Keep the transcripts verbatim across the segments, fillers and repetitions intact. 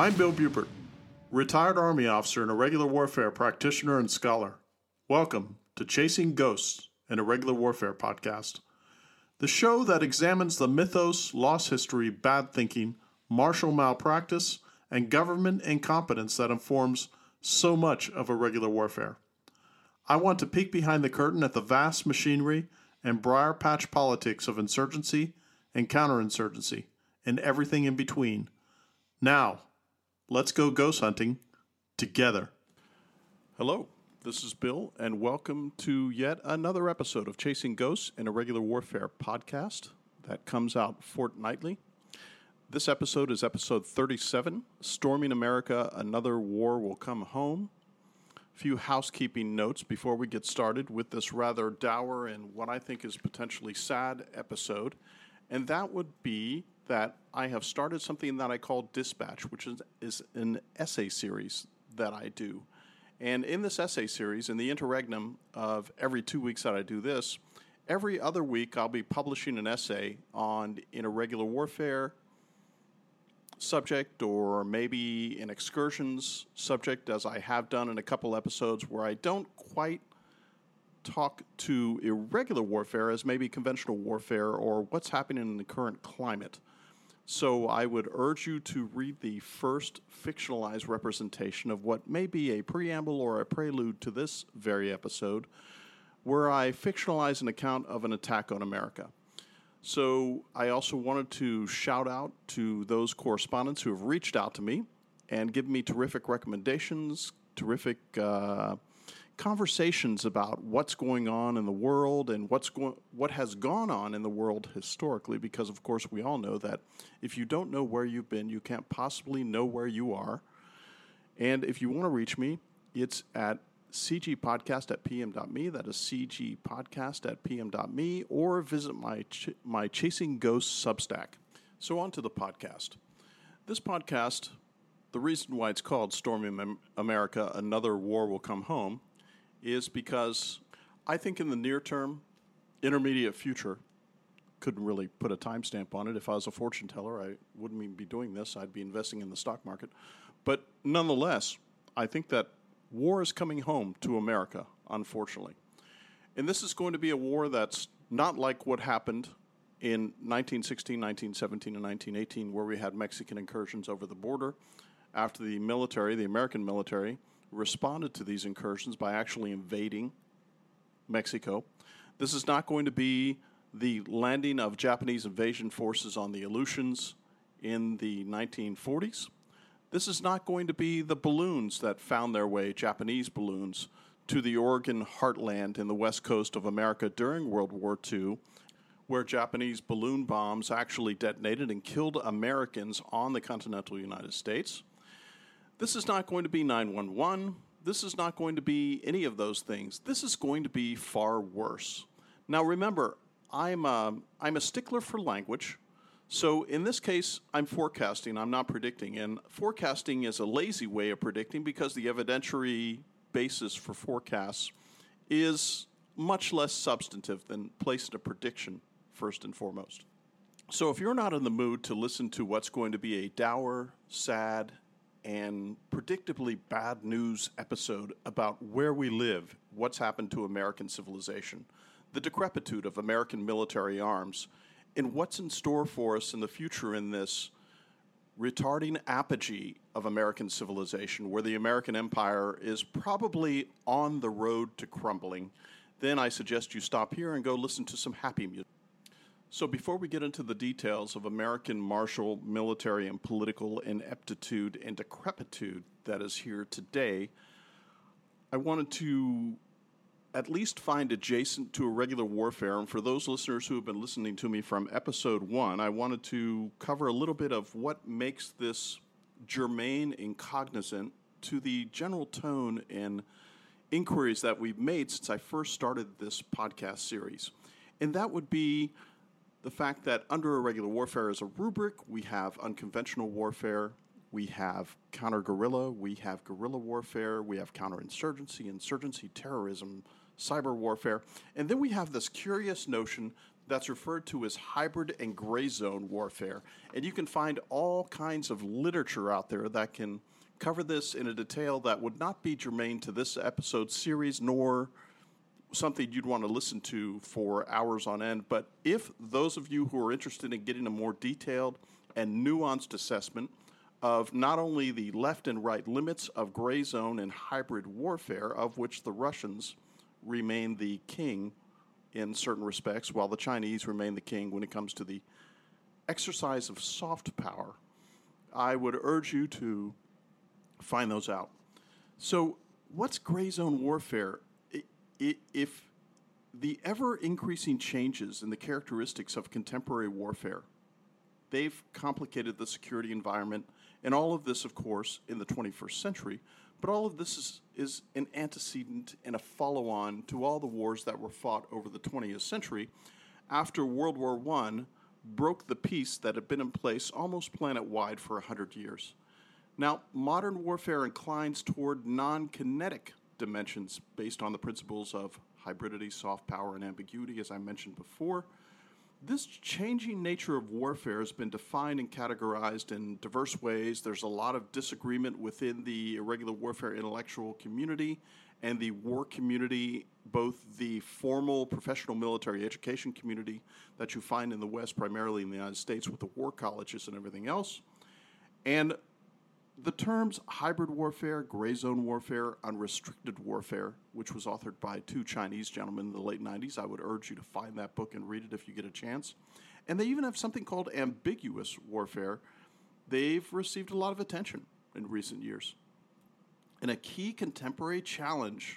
I'm Bill Bupert, retired Army officer and irregular warfare practitioner and scholar. Welcome to Chasing Ghosts, an Irregular Warfare podcast, the show that examines the mythos, lost history, bad thinking, martial malpractice, and government incompetence that informs so much of irregular warfare. I want to peek behind the curtain at the vast machinery and briar patch politics of insurgency and counterinsurgency, and everything in between. Now, let's go ghost hunting together. Hello, this is Bill, and welcome to yet another episode of Chasing Ghosts, an Irregular Warfare podcast that comes out fortnightly. This episode is episode thirty-seven, Storming America, Another War Will Come Home. A few housekeeping notes before we get started with this rather dour and what I think is potentially sad episode, and that would be that I have started something that I call Dispatch, which is, is an essay series that I do. And in this essay series, in the interregnum of every two weeks that I do this, every other week I'll be publishing an essay on an irregular warfare subject or maybe an excursions subject, as I have done in a couple episodes where I don't quite talk to irregular warfare as maybe conventional warfare or what's happening in the current climate. So I would urge you to read the first fictionalized representation of what may be a preamble or a prelude to this very episode, where I fictionalize an account of an attack on America. So I also wanted to shout out to those correspondents who have reached out to me and given me terrific recommendations, terrific uh, conversations about what's going on in the world and what's go- what has gone on in the world historically, because of course we all know that if you don't know where you've been, you can't possibly know where you are. And if you want to reach me, it's at cgpodcast at pm.me. That is cgpodcast at pm.me, or visit my ch- my Chasing Ghosts Substack. So on to the podcast. This podcast, the reason why it's called Storming America, Another War Will Come Home, is because I think in the near term, intermediate future, couldn't really put a timestamp on it. If I was a fortune teller, I wouldn't even be doing this. I'd be investing in the stock market. But nonetheless, I think that war is coming home to America, unfortunately. And this is going to be a war that's not like what happened in nineteen sixteen, nineteen seventeen, and nineteen eighteen, where we had Mexican incursions over the border after the military, the American military, responded to these incursions by actually invading Mexico. This is not going to be the landing of Japanese invasion forces on the Aleutians in the nineteen forties. This is not going to be the balloons that found their way, Japanese balloons, to the Oregon heartland in the west coast of America during World War Two, where Japanese balloon bombs actually detonated and killed Americans on the continental United States. This is not going to be nine one one. This is not going to be any of those things. This is going to be far worse. Now remember, I'm a, I'm a stickler for language. So in this case, I'm forecasting, I'm not predicting. And forecasting is a lazy way of predicting because the evidentiary basis for forecasts is much less substantive than placing a prediction first and foremost. So if you're not in the mood to listen to what's going to be a dour, sad, and predictably bad news episode about where we live, what's happened to American civilization, the decrepitude of American military arms, and what's in store for us in the future in this retarding apogee of American civilization, where the American empire is probably on the road to crumbling, then I suggest you stop here and go listen to some happy music. So before we get into the details of American martial, military, and political ineptitude and decrepitude that is here today, I wanted to at least find adjacent to irregular warfare. And for those listeners who have been listening to me from episode one, I wanted to cover a little bit of what makes this germane and cognizant to the general tone and inquiries that we've made since I first started this podcast series. And that would be the fact that under irregular warfare as a rubric, we have unconventional warfare, we have counter-guerrilla, we have guerrilla warfare, we have counterinsurgency, insurgency, terrorism, cyber warfare, and then we have this curious notion that's referred to as hybrid and gray zone warfare. And you can find all kinds of literature out there that can cover this in a detail that would not be germane to this episode series, nor something you'd want to listen to for hours on end. But if those of you who are interested in getting a more detailed and nuanced assessment of not only the left and right limits of gray zone and hybrid warfare, of which the Russians remain the king in certain respects, while the Chinese remain the king when it comes to the exercise of soft power, I would urge you to find those out. So what's gray zone warfare? I, I, if the ever-increasing changes in the characteristics of contemporary warfare, they've complicated the security environment, and all of this, of course, in the twenty-first century, but all of this is, is an antecedent and a follow-on to all the wars that were fought over the twentieth century after World War One broke the peace that had been in place almost planet-wide for one hundred years. Now, modern warfare inclines toward non-kinetic dimensions based on the principles of hybridity, soft power, and ambiguity, as I mentioned before. This changing nature of warfare has been defined and categorized in diverse ways. There's a lot of disagreement within the irregular warfare intellectual community and the war community, both the formal professional military education community that you find in the West, primarily in the United States with the war colleges and everything else, and the terms hybrid warfare, gray zone warfare, unrestricted warfare, which was authored by two Chinese gentlemen in the late nineties. I would urge you to find that book and read it if you get a chance. And they even have something called ambiguous warfare. They've received a lot of attention in recent years. And a key contemporary challenge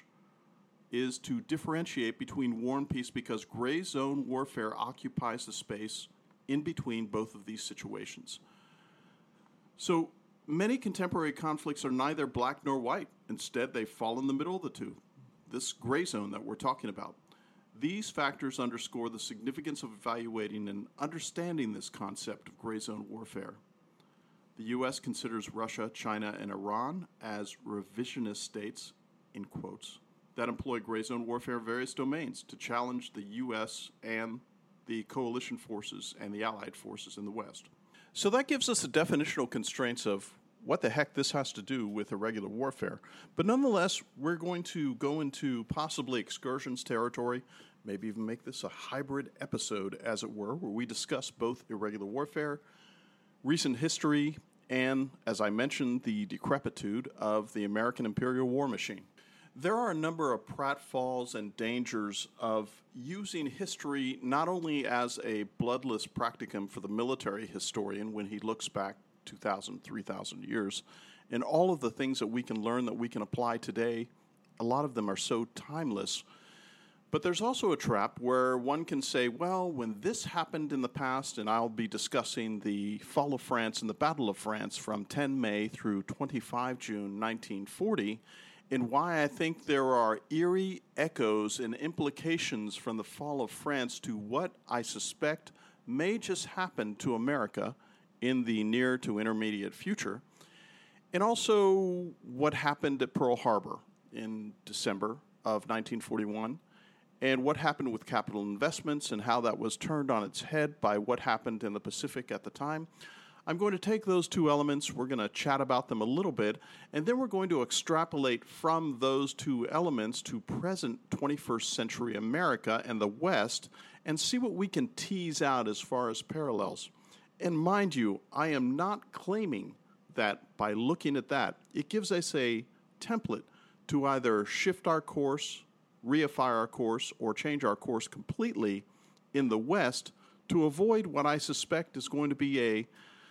is to differentiate between war and peace, because gray zone warfare occupies the space in between both of these situations. So many contemporary conflicts are neither black nor white. Instead, they fall in the middle of the two, this gray zone that we're talking about. These factors underscore the significance of evaluating and understanding this concept of gray zone warfare. The U S considers Russia, China, and Iran as revisionist states, in quotes, that employ gray zone warfare in various domains to challenge the U S and the coalition forces and the allied forces in the West. So that gives us the definitional constraints of what the heck this has to do with irregular warfare. But nonetheless, we're going to go into possibly excursions territory, maybe even make this a hybrid episode, as it were, where we discuss both irregular warfare, recent history, and, as I mentioned, the decrepitude of the American imperial war machine. There are a number of pratfalls and dangers of using history not only as a bloodless practicum for the military historian when he looks back two thousand, three thousand years, and all of the things that we can learn that we can apply today, a lot of them are so timeless. But there's also a trap where one can say, well, when this happened in the past, and I'll be discussing the fall of France and the Battle of France from the tenth of May through the twenty-fifth of June nineteen forty, and why I think there are eerie echoes and implications from the fall of France to what I suspect may just happen to America in the near to intermediate future, and also what happened at Pearl Harbor in December of nineteen forty-one, and what happened with capital investments and how that was turned on its head by what happened in the Pacific at the time. I'm going to take those two elements, we're going to chat about them a little bit, and then we're going to extrapolate from those two elements to present twenty-first century America and the West and see what we can tease out as far as parallels. And mind you, I am not claiming that by looking at that, it gives us a template to either shift our course, reify our course, or change our course completely in the West to avoid what I suspect is going to be a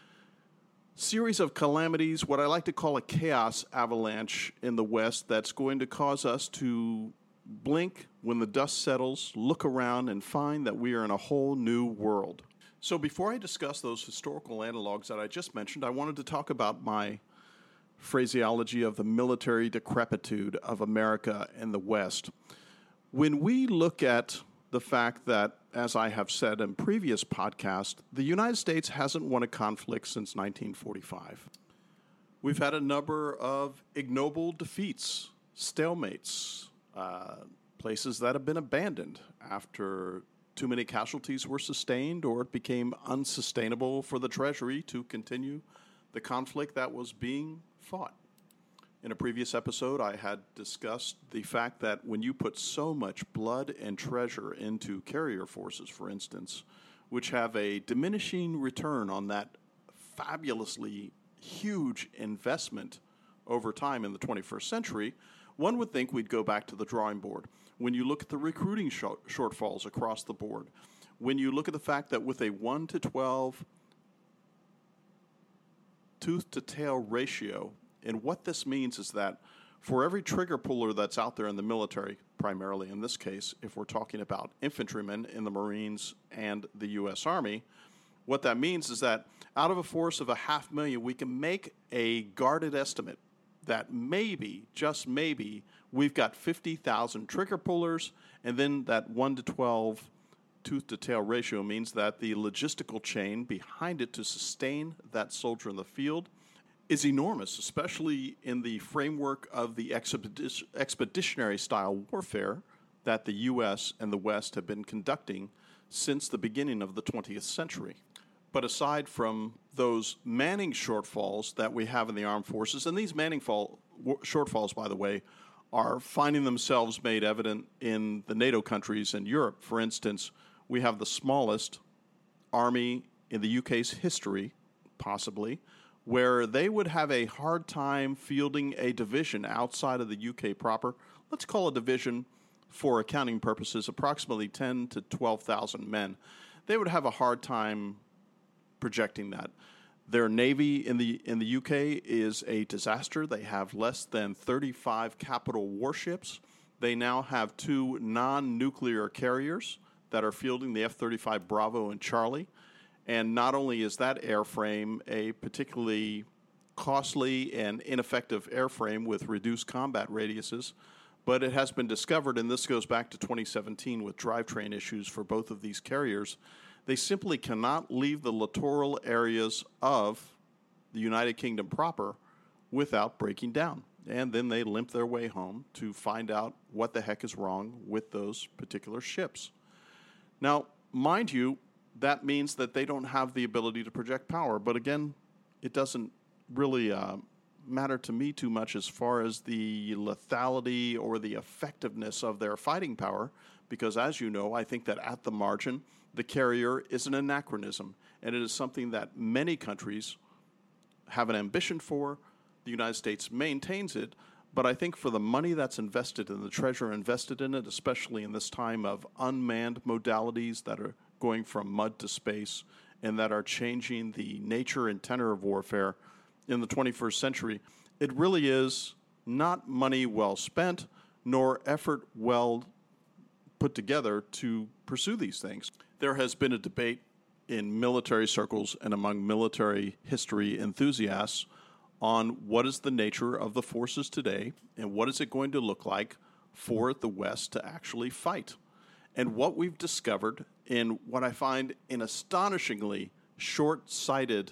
series of calamities, what I like to call a chaos avalanche in the West, that's going to cause us to blink when the dust settles, look around, and find that we are in a whole new world. So before I discuss those historical analogs that I just mentioned, I wanted to talk about my phraseology of the military decrepitude of America and the West. When we look at the fact that, as I have said in previous podcasts, the United States hasn't won a conflict since nineteen forty-five. We've had a number of ignoble defeats, stalemates, uh, places that have been abandoned after too many casualties were sustained, or it became unsustainable for the Treasury to continue the conflict that was being fought. In a previous episode, I had discussed the fact that when you put so much blood and treasure into carrier forces, for instance, which have a diminishing return on that fabulously huge investment over time in the twenty-first century, one would think we'd go back to the drawing board. When you look at the recruiting sh- shortfalls across the board, when you look at the fact that with a one to twelve tooth-to-tail ratio, and what this means is that for every trigger puller that's out there in the military, primarily in this case, if we're talking about infantrymen in the Marines and the U S Army, what that means is that out of a force of a half million, we can make a guarded estimate that maybe, just maybe, we've got fifty thousand trigger pullers, and then that one to twelve tooth-to-tail ratio means that the logistical chain behind it to sustain that soldier in the field is enormous, especially in the framework of the expedition, expeditionary-style warfare that the U S and the West have been conducting since the beginning of the twentieth century. But aside from those manning shortfalls that we have in the armed forces, and these manning fall, shortfalls, by the way, are finding themselves made evident in the NATO countries and Europe. For instance, we have the smallest army in the U K's history, possibly, where they would have a hard time fielding a division outside of the U K proper. Let's call a division, for accounting purposes, approximately ten to twelve thousand men. They would have a hard time projecting that. Their Navy in the in the U K is a disaster. They have less than thirty-five capital warships. They now have two non-nuclear carriers that are fielding the F thirty-five Bravo and Charlie. And not only is that airframe a particularly costly and ineffective airframe with reduced combat radiuses, but it has been discovered, and this goes back to twenty seventeen with drivetrain issues for both of these carriers, they simply cannot leave the littoral areas of the United Kingdom proper without breaking down. And then they limp their way home to find out what the heck is wrong with those particular ships. Now, mind you, that means that they don't have the ability to project power. But again, it doesn't really uh, matter to me too much as far as the lethality or the effectiveness of their fighting power, because as you know, I think that at the margin, the carrier is an anachronism, and it is something that many countries have an ambition for. The United States maintains it, but I think for the money that's invested and the treasure invested in it, especially in this time of unmanned modalities that are going from mud to space and that are changing the nature and tenor of warfare in the twenty-first century, it really is not money well spent, nor effort well put together to pursue these things. There has been a debate in military circles and among military history enthusiasts on what is the nature of the forces today and what is it going to look like for the West to actually fight. And what we've discovered in what I find an astonishingly short-sighted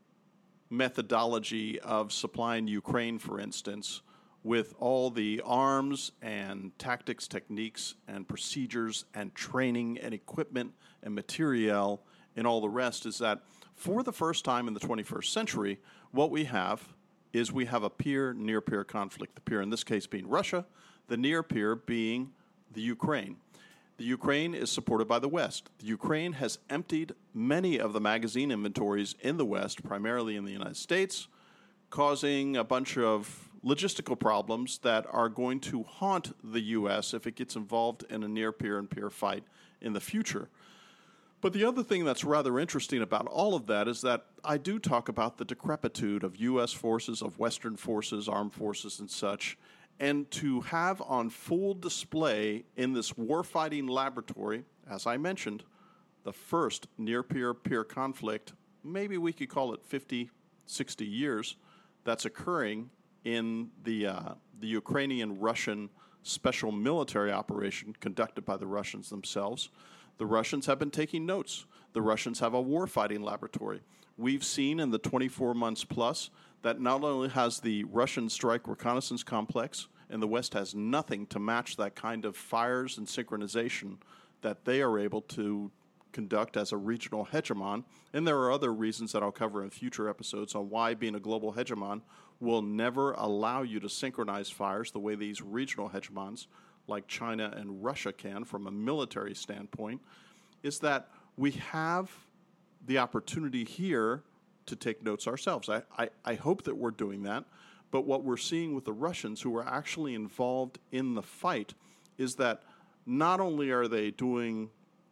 methodology of supplying Ukraine, for instance, with all the arms and tactics, techniques, and procedures and training and equipment and materiel and all the rest, is that for the first time in the twenty-first century, what we have is we have a peer, near-peer conflict. The peer in this case being Russia, the near-peer being the Ukraine. The Ukraine is supported by the West. The Ukraine has emptied many of the magazine inventories in the West, primarily in the United States, causing a bunch of logistical problems that are going to haunt the U S if it gets involved in a near-peer and peer fight in the future. But the other thing that's rather interesting about all of that is that I do talk about the decrepitude of U S forces, of Western forces, armed forces, and such, and to have on full display in this warfighting laboratory, as I mentioned, the first near-peer-peer conflict, maybe we could call it fifty, sixty years, that's occurring in the uh, the Ukrainian-Russian special military operation conducted by the Russians themselves. The Russians have been taking notes. The Russians have a warfighting laboratory. We've seen in the twenty-four months plus that not only has the Russian strike reconnaissance complex, and the West has nothing to match that kind of fires and synchronization that they are able to conduct as a regional hegemon. And there are other reasons that I'll cover in future episodes on why being a global hegemon will never allow you to synchronize fires the way these regional hegemons like China and Russia can from a military standpoint, is that we have the opportunity here to take notes ourselves. I, I, I hope that we're doing that, but what we're seeing with the Russians who are actually involved in the fight is that not only are they doing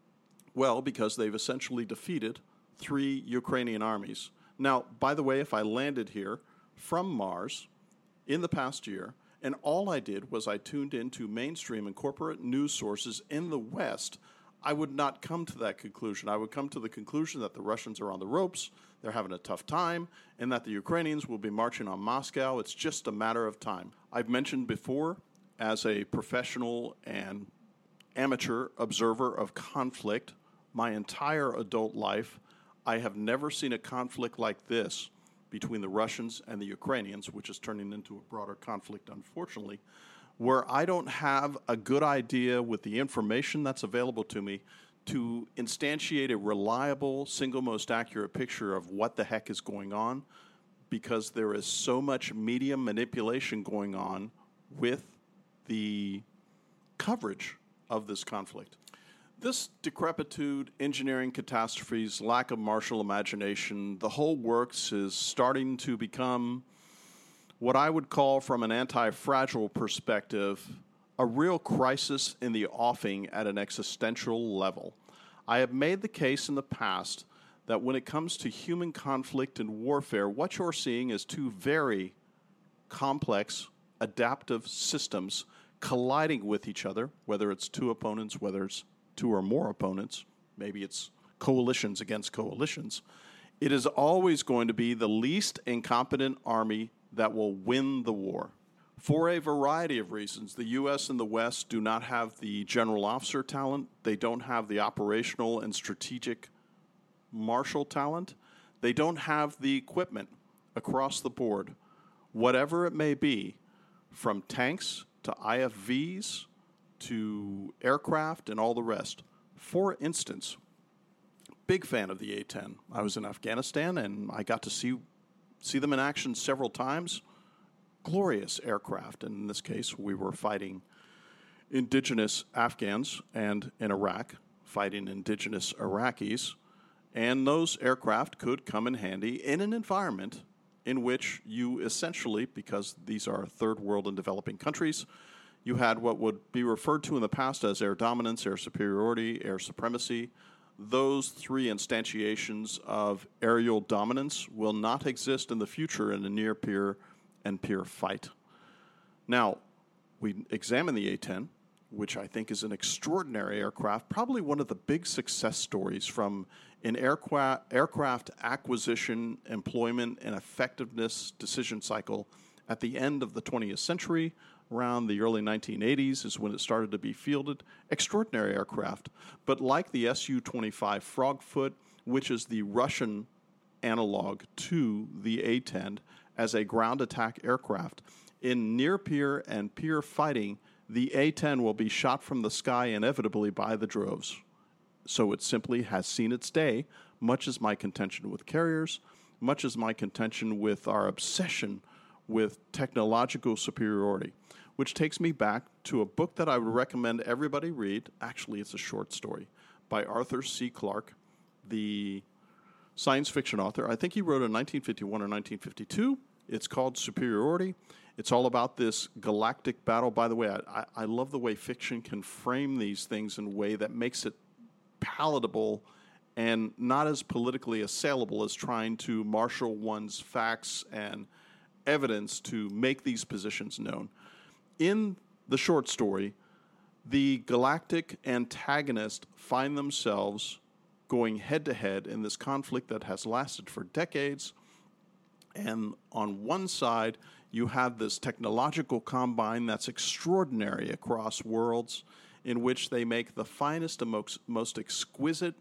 well because they've essentially defeated three Ukrainian armies. Now, by the way, if I landed here from Mars in the past year, and all I did was I tuned into mainstream and corporate news sources in the West, I would not come to that conclusion. I would come to the conclusion that the Russians are on the ropes, they're having a tough time, and that the Ukrainians will be marching on Moscow. It's just a matter of time. I've mentioned before, as a professional and amateur observer of conflict, my entire adult life, I have never seen a conflict like this between the Russians and the Ukrainians, which is turning into a broader conflict, unfortunately, where I don't have a good idea with the information that's available to me to instantiate a reliable, single most accurate picture of what the heck is going on, because there is so much media manipulation going on with the coverage of this conflict. This decrepitude, engineering catastrophes, lack of martial imagination, the whole works is starting to become what I would call, from an anti-fragile perspective, a real crisis in the offing at an existential level. I have made the case in the past that when it comes to human conflict and warfare, what you're seeing is two very complex, adaptive systems colliding with each other, whether it's two opponents, whether it's two or more opponents, maybe it's coalitions against coalitions. It is always going to be the least incompetent army that will win the war. For a variety of reasons, the U S and the West do not have the general officer talent. They don't have the operational and strategic martial talent. They don't have the equipment across the board, whatever it may be, from tanks to I F Vs to aircraft and all the rest. For instance, big fan of the A ten. I was in Afghanistan and I got to see see them in action several times. Glorious aircraft. And in this case, we were fighting indigenous Afghans, and in Iraq, fighting indigenous Iraqis. And those aircraft could come in handy in an environment in which you essentially, because these are third world and developing countries, you had what would be referred to in the past as air dominance, air superiority, air supremacy. Those three instantiations of aerial dominance will not exist in the future in a near peer and peer fight. Now, we examine the A ten, which I think is an extraordinary aircraft, probably one of the big success stories from an aircraft, aircraft acquisition, employment, and effectiveness decision cycle at the end of the twentieth century. Around the early nineteen eighties is when it started to be fielded. Extraordinary aircraft. But like the S U twenty-five Frogfoot, which is the Russian analog to the A ten as a ground attack aircraft, in near-peer and peer fighting, the A ten will be shot from the sky inevitably by the droves. So it simply has seen its day, much as my contention with carriers, much as my contention with our obsession with technological superiority. Which takes me back to a book that I would recommend everybody read. Actually, it's a short story by Arthur C. Clarke, the science fiction author. I think he wrote it in nineteen fifty-one or nineteen fifty-two. It's called Superiority. It's all about this galactic battle. By the way, I, I love the way fiction can frame these things in a way that makes it palatable and not as politically assailable as trying to marshal one's facts and evidence to make these positions known. In the short story, the galactic antagonists find themselves going head-to-head in this conflict that has lasted for decades. And on one side, you have this technological combine that's extraordinary across worlds, in which they make the finest and most, most exquisite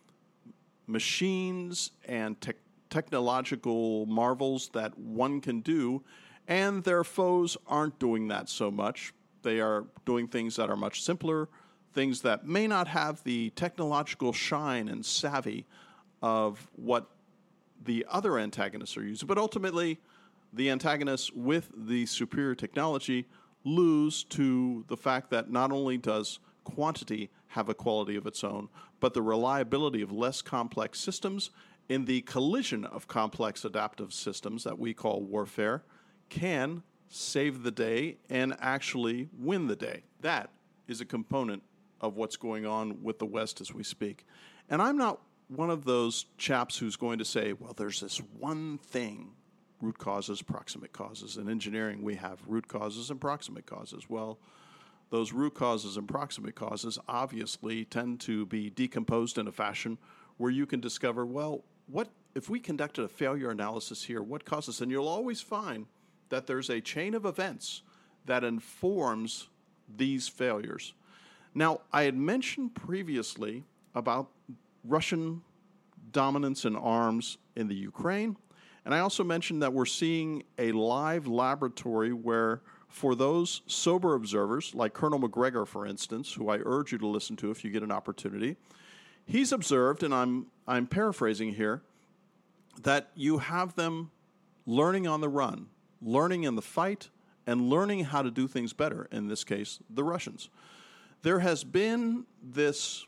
machines and te- technological marvels that one can do. And their foes aren't doing that so much. They are doing things that are much simpler, things that may not have the technological shine and savvy of what the other antagonists are using. But ultimately, the antagonists with the superior technology lose to the fact that not only does quantity have a quality of its own, but the reliability of less complex systems in the collision of complex adaptive systems that we call warfare can save the day and actually win the day. That is a component of what's going on with the West as we speak. And I'm not one of those chaps who's going to say, well, there's this one thing, root causes, proximate causes. In engineering, we have root causes and proximate causes. Well, those root causes and proximate causes obviously tend to be decomposed in a fashion where you can discover, well, what if we conducted a failure analysis here, what causes? And you'll always find that there's a chain of events that informs these failures. Now, I had mentioned previously about Russian dominance in arms in the Ukraine, and I also mentioned that we're seeing a live laboratory where, for those sober observers, like Colonel Macgregor, for instance, who I urge you to listen to if you get an opportunity, he's observed, and I'm I'm paraphrasing here, that you have them learning on the run, learning in the fight, and learning how to do things better, in this case, the Russians. There has been this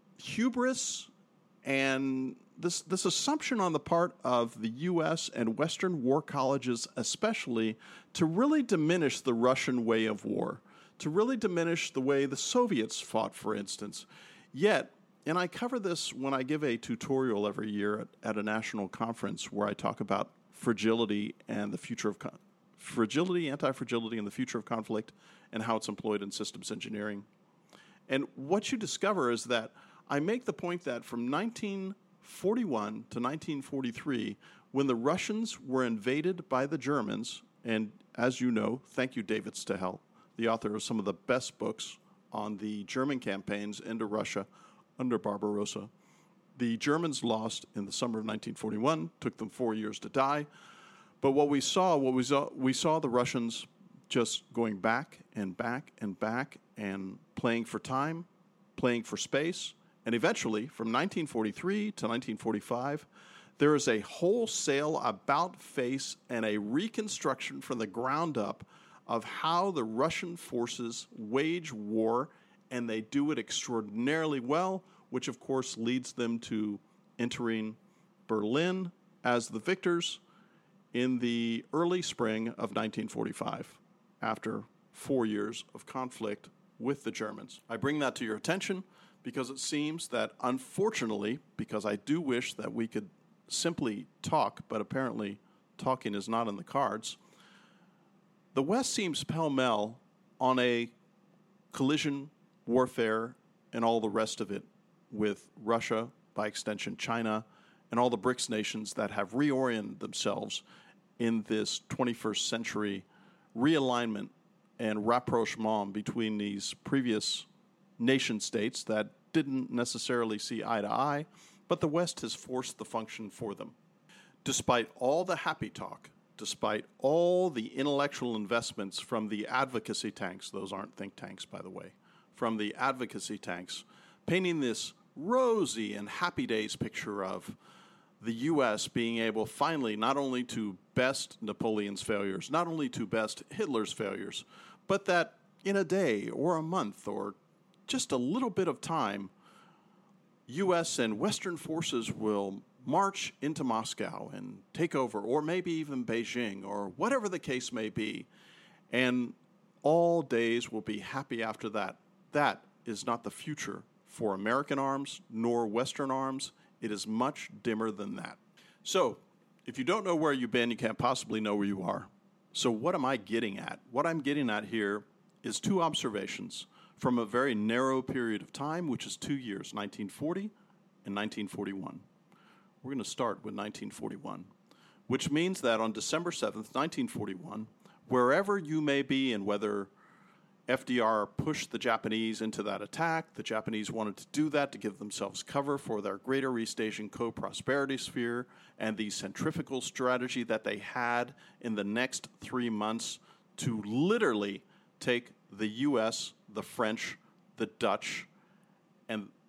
hubris and this this assumption on the part of the U S and Western war colleges especially to really diminish the Russian way of war, to really diminish the way the Soviets fought, for instance. Yet, and I cover this when I give a tutorial every year at, at a national conference where I talk about fragility and the future of con- fragility, anti-fragility, and the future of conflict and how it's employed in systems engineering. And what you discover is that I make the point that from nineteen forty-one to nineteen forty-three, when the Russians were invaded by the Germans, and as you know, thank you, David Stahel, the author of some of the best books on the German campaigns into Russia under Barbarossa. The Germans lost in the summer of nineteen forty-one, took them four years to die. But what we saw, what we saw, we saw the Russians just going back and back and back and playing for time, playing for space. And eventually, from nineteen forty-three to nineteen forty-five, there is a wholesale about-face and a reconstruction from the ground up of how the Russian forces wage war, and they do it extraordinarily well, which of course leads them to entering Berlin as the victors in the early spring of nineteen forty-five, after four years of conflict with the Germans. I bring that to your attention because it seems that, unfortunately, because I do wish that we could simply talk, but apparently talking is not in the cards, the West seems pell-mell on a collision warfare and all the rest of it with Russia, by extension China, and all the BRICS nations that have reoriented themselves in this twenty-first century realignment and rapprochement between these previous nation states that didn't necessarily see eye to eye, but the West has forced the function for them. Despite all the happy talk, despite all the intellectual investments from the advocacy tanks, those aren't think tanks, by the way, from the advocacy tanks, painting this rosy and happy days picture of the U S being able finally not only to best Napoleon's failures, not only to best Hitler's failures, but that in a day or a month or just a little bit of time, U S and Western forces will march into Moscow and take over, or maybe even Beijing, or whatever the case may be, and all days will be happy after that. That is not the future for American arms nor Western arms. It is much dimmer than that. So, if you don't know where you've been, you can't possibly know where you are. So what am I getting at? What I'm getting at here is two observations from a very narrow period of time, which is two years, nineteen forty and nineteen forty-one. We're going to start with nineteen forty-one, which means that on December seventh, nineteen forty-one, wherever you may be and whether F D R pushed the Japanese into that attack, the Japanese wanted to do that to give themselves cover for their Greater East Asian co-prosperity sphere and the centrifugal strategy that they had in the next three months to literally take the U S, the French, the Dutch,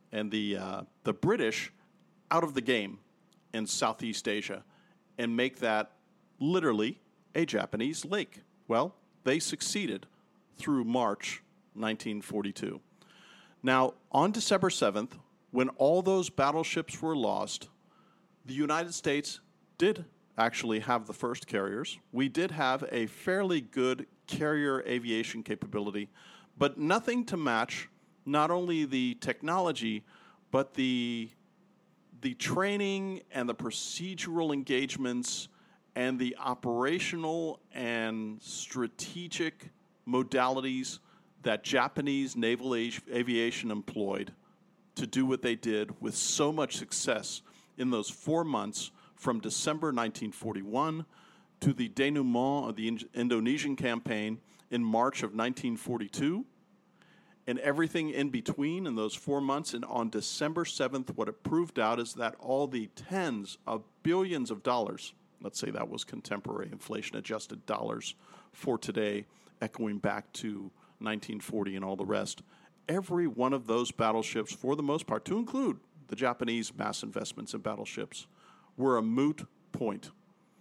and the uh, the British out of the game in Southeast Asia and make that literally a Japanese lake. Well, they succeeded through March nineteen forty-two. Now, on December seventh, when all those battleships were lost, the United States did actually have the first carriers. We did have a fairly good carrier aviation capability, but nothing to match not only the technology, but the the training and the procedural engagements and the operational and strategic modalities that Japanese naval av- aviation employed to do what they did with so much success in those four months from December nineteen forty-one to the denouement of the in- Indonesian campaign in March of nineteen forty-two, and everything in between in those four months. And on December seventh, what it proved out is that all the tens of billions of dollars, let's say that was contemporary inflation-adjusted dollars for today, echoing back to nineteen forty and all the rest, every one of those battleships, for the most part, to include the Japanese mass investments in battleships, were a moot point.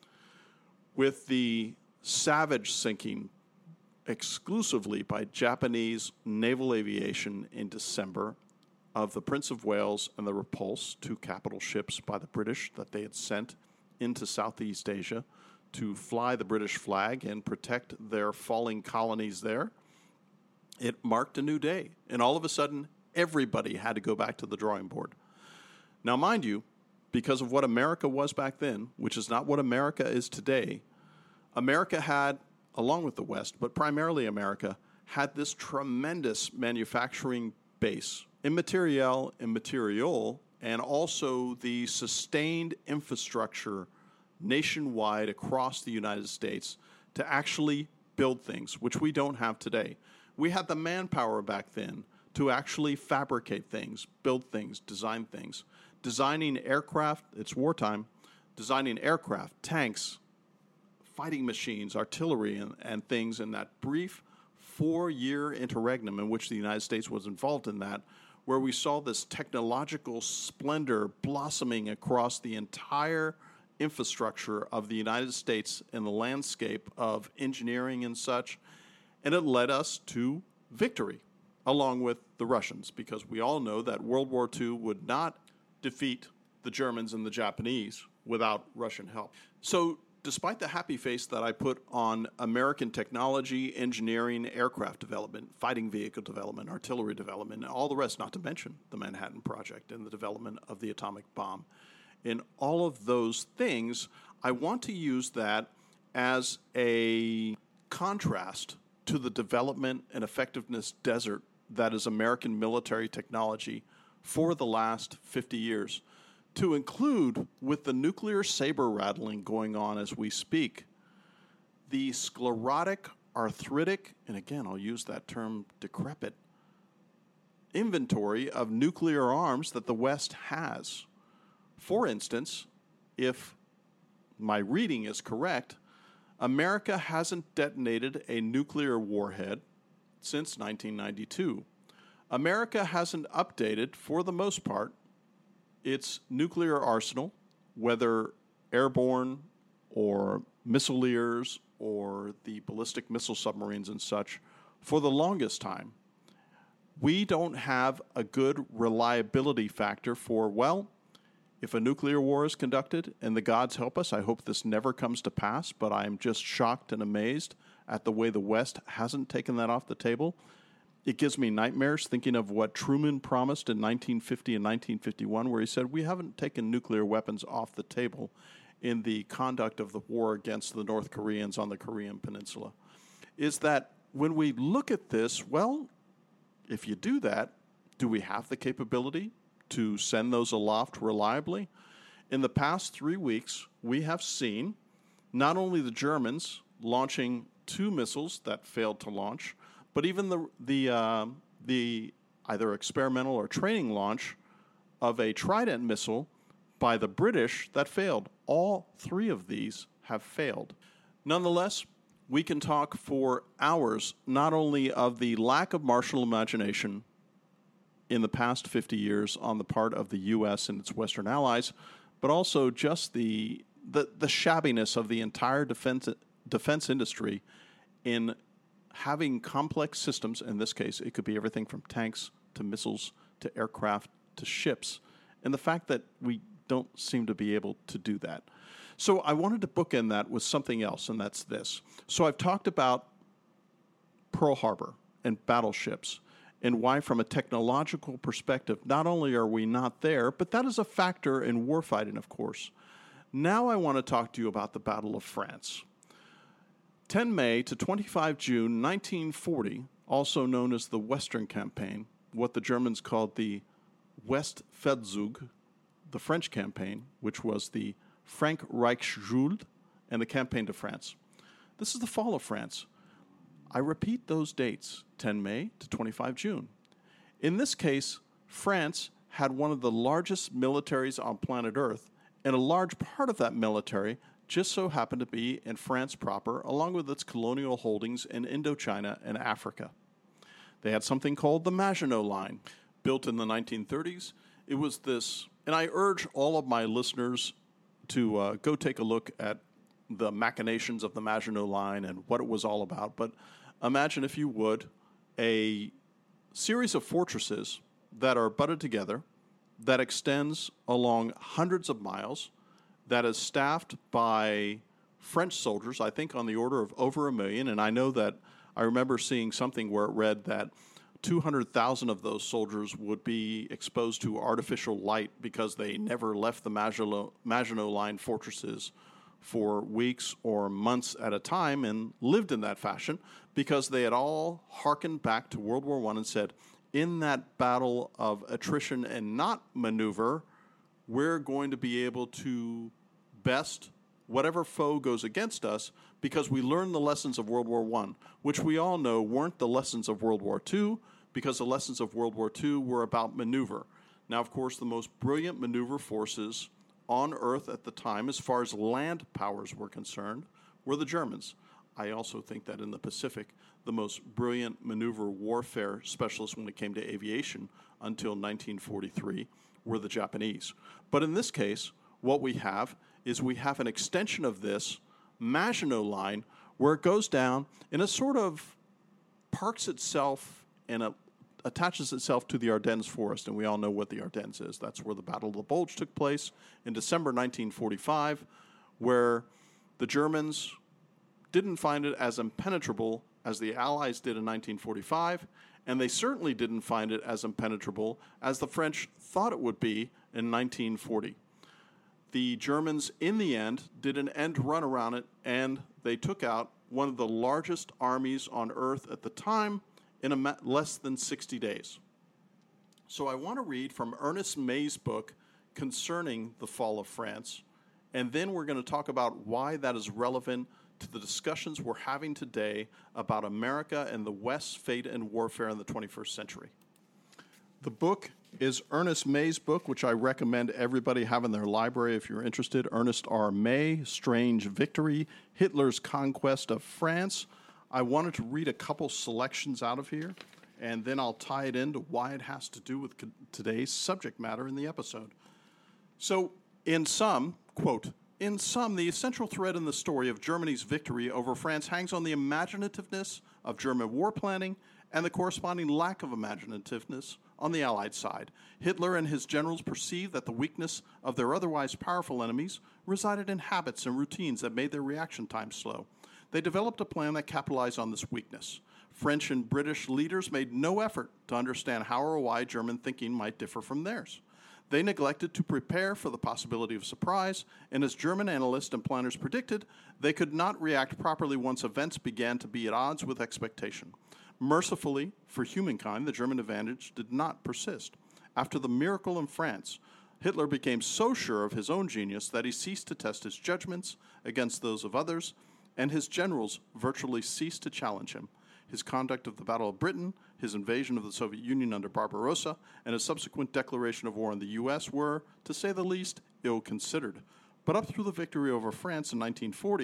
With the Savage sinking exclusively by Japanese naval aviation in December of the Prince of Wales and the Repulse, two capital ships by the British that they had sent into Southeast Asia to fly the British flag and protect their falling colonies there, it marked a new day. And all of a sudden, everybody had to go back to the drawing board. Now, mind you, because of what America was back then, which is not what America is today, America had, along with the West, but primarily America, had this tremendous manufacturing base in materiel and material, and also the sustained infrastructure nationwide across the United States to actually build things, which we don't have today. We had the manpower back then to actually fabricate things, build things, design things. Designing aircraft, it's wartime, designing aircraft, tanks, fighting machines, artillery, and, and things in that brief four-year interregnum in which the United States was involved in that, where we saw this technological splendor blossoming across the entire infrastructure of the United States in the landscape of engineering and such, and it led us to victory, along with the Russians, because we all know that World War Two would not defeat the Germans and the Japanese without Russian help. So despite the happy face that I put on American technology, engineering, aircraft development, fighting vehicle development, artillery development, and all the rest, not to mention the Manhattan Project and the development of the atomic bomb, in all of those things, I want to use that as a contrast to the development and effectiveness desert that is American military technology for the last fifty years, to include, with the nuclear saber rattling going on as we speak, the sclerotic, arthritic, and again, I'll use that term, decrepit, inventory of nuclear arms that the West has. For instance, if my reading is correct, America hasn't detonated a nuclear warhead since nineteen ninety-two. America hasn't updated, for the most part, its nuclear arsenal, whether airborne or missileers or the ballistic missile submarines and such, for the longest time. We don't have a good reliability factor for, well, if a nuclear war is conducted, and the gods help us, I hope this never comes to pass, but I am just shocked and amazed at the way the West hasn't taken that off the table. It gives me nightmares thinking of what Truman promised in nineteen fifty and nineteen fifty-one, where he said, we haven't taken nuclear weapons off the table in the conduct of the war against the North Koreans on the Korean Peninsula. Is that when we look at this, well, if you do that, do we have the capability to send those aloft reliably? In the past three weeks, we have seen not only the Germans launching two missiles that failed to launch, but even the the uh, the either experimental or training launch of a Trident missile by the British that failed. All three of these have failed. Nonetheless, we can talk for hours not only of the lack of martial imagination in the past fifty years on the part of the U S and its Western allies, but also just the the, the shabbiness of the entire defense defense industry in having complex systems. In this case, it could be everything from tanks to missiles to aircraft to ships, and the fact that we don't seem to be able to do that. So I wanted to bookend that with something else, and that's this. So I've talked about Pearl Harbor and battleships, and why, from a technological perspective, not only are we not there, but that is a factor in warfighting, of course. Now I want to talk to you about the Battle of France. the tenth of May to the twenty-fifth of June, nineteen forty, also known as the Western Campaign, what the Germans called the Westfeldzug, the French campaign, which was the Frankreichsschuld, and the Campaign de France. This is the fall of France. I repeat those dates, the tenth of May to the twenty-fifth of June. In this case, France had one of the largest militaries on planet Earth, and a large part of that military just so happened to be in France proper, along with its colonial holdings in Indochina and Africa. They had something called the Maginot Line, built in the nineteen thirties. It was this, and I urge all of my listeners to uh, go take a look at the machinations of the Maginot Line and what it was all about. But imagine, if you would, a series of fortresses that are butted together, that extends along hundreds of miles, that is staffed by French soldiers, I think on the order of over a million. And I know that I remember seeing something where it read that two hundred thousand of those soldiers would be exposed to artificial light because they never left the Maginot, Maginot Line fortresses for weeks or months at a time and lived in that fashion, because they had all hearkened back to World War One and said, in that battle of attrition and not maneuver, we're going to be able to best whatever foe goes against us, because we learned the lessons of World War One, which we all know weren't the lessons of World War Two, because the lessons of World War Two were about maneuver. Now, of course, the most brilliant maneuver forces on Earth at the time, as far as land powers were concerned, were the Germans. I also think that in the Pacific, the most brilliant maneuver warfare specialists when it came to aviation until nineteen forty-three were the Japanese. But in this case, what we have is we have an extension of this Maginot Line where it goes down and it sort of parks itself and it attaches itself to the Ardennes forest, and we all know what the Ardennes is. That's where the Battle of the Bulge took place in December nineteen forty-five, where the Germans didn't find it as impenetrable as the Allies did in nineteen forty-five, and they certainly didn't find it as impenetrable as the French thought it would be in nineteen forty. The Germans, in the end, did an end run around it, and they took out one of the largest armies on Earth at the time in a ma- less than sixty days. So I want to read from Ernest May's book concerning the fall of France, and then we're going to talk about why that is relevant to the discussions we're having today about America and the West's fate and warfare in the twenty-first century. The book is Ernest May's book, which I recommend everybody have in their library if you're interested. Ernest R. May, Strange Victory, Hitler's Conquest of France. I wanted to read a couple selections out of here, and then I'll tie it into why it has to do with co- today's subject matter in the episode. So, in sum, quote, in sum, the essential thread in the story of Germany's victory over France hangs on the imaginativeness of German war planning and the corresponding lack of imaginativeness on the Allied side. Hitler and his generals perceived that the weakness of their otherwise powerful enemies resided in habits and routines that made their reaction time slow. They developed a plan that capitalized on this weakness. French and British leaders made no effort to understand how or why German thinking might differ from theirs. They neglected to prepare for the possibility of surprise, and as German analysts and planners predicted, they could not react properly once events began to be at odds with expectation. Mercifully for humankind, the German advantage did not persist. After the miracle in France, Hitler became so sure of his own genius that he ceased to test his judgments against those of others, and his generals virtually ceased to challenge him. His conduct of the Battle of Britain, his invasion of the Soviet Union under Barbarossa, and his subsequent declaration of war in the U S were, to say the least, ill-considered. But up through the victory over France in nineteen forty,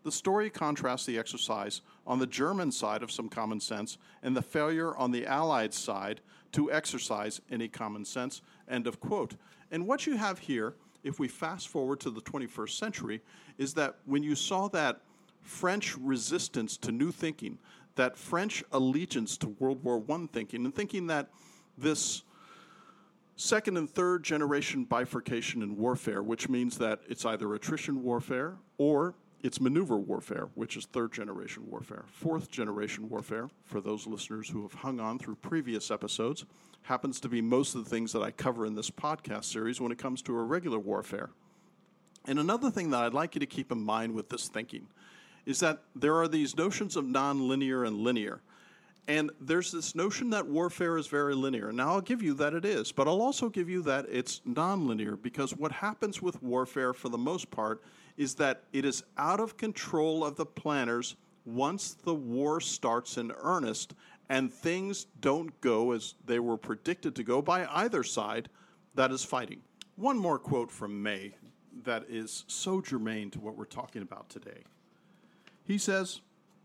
The story contrasts the exercise on the German side of some common sense and the failure on the Allied side to exercise any common sense, end of quote. And what you have here, if we fast forward to the twenty-first century, is that when you saw that French resistance to new thinking, that French allegiance to World War One thinking, and thinking that this second and third generation bifurcation in warfare, which means that it's either attrition warfare or it's maneuver warfare, which is third generation warfare. Fourth generation warfare, for those listeners who have hung on through previous episodes, happens to be most of the things that I cover in this podcast series when it comes to irregular warfare. And another thing that I'd like you to keep in mind with this thinking is that there are these notions of nonlinear and linear. And there's this notion that warfare is very linear. Now, I'll give you that it is, but I'll also give you that it's nonlinear, because what happens with warfare for the most part is that it is out of control of the planners once the war starts in earnest and things don't go as they were predicted to go by either side that is fighting. One more quote from May that is so germane to what we're talking about today. He says,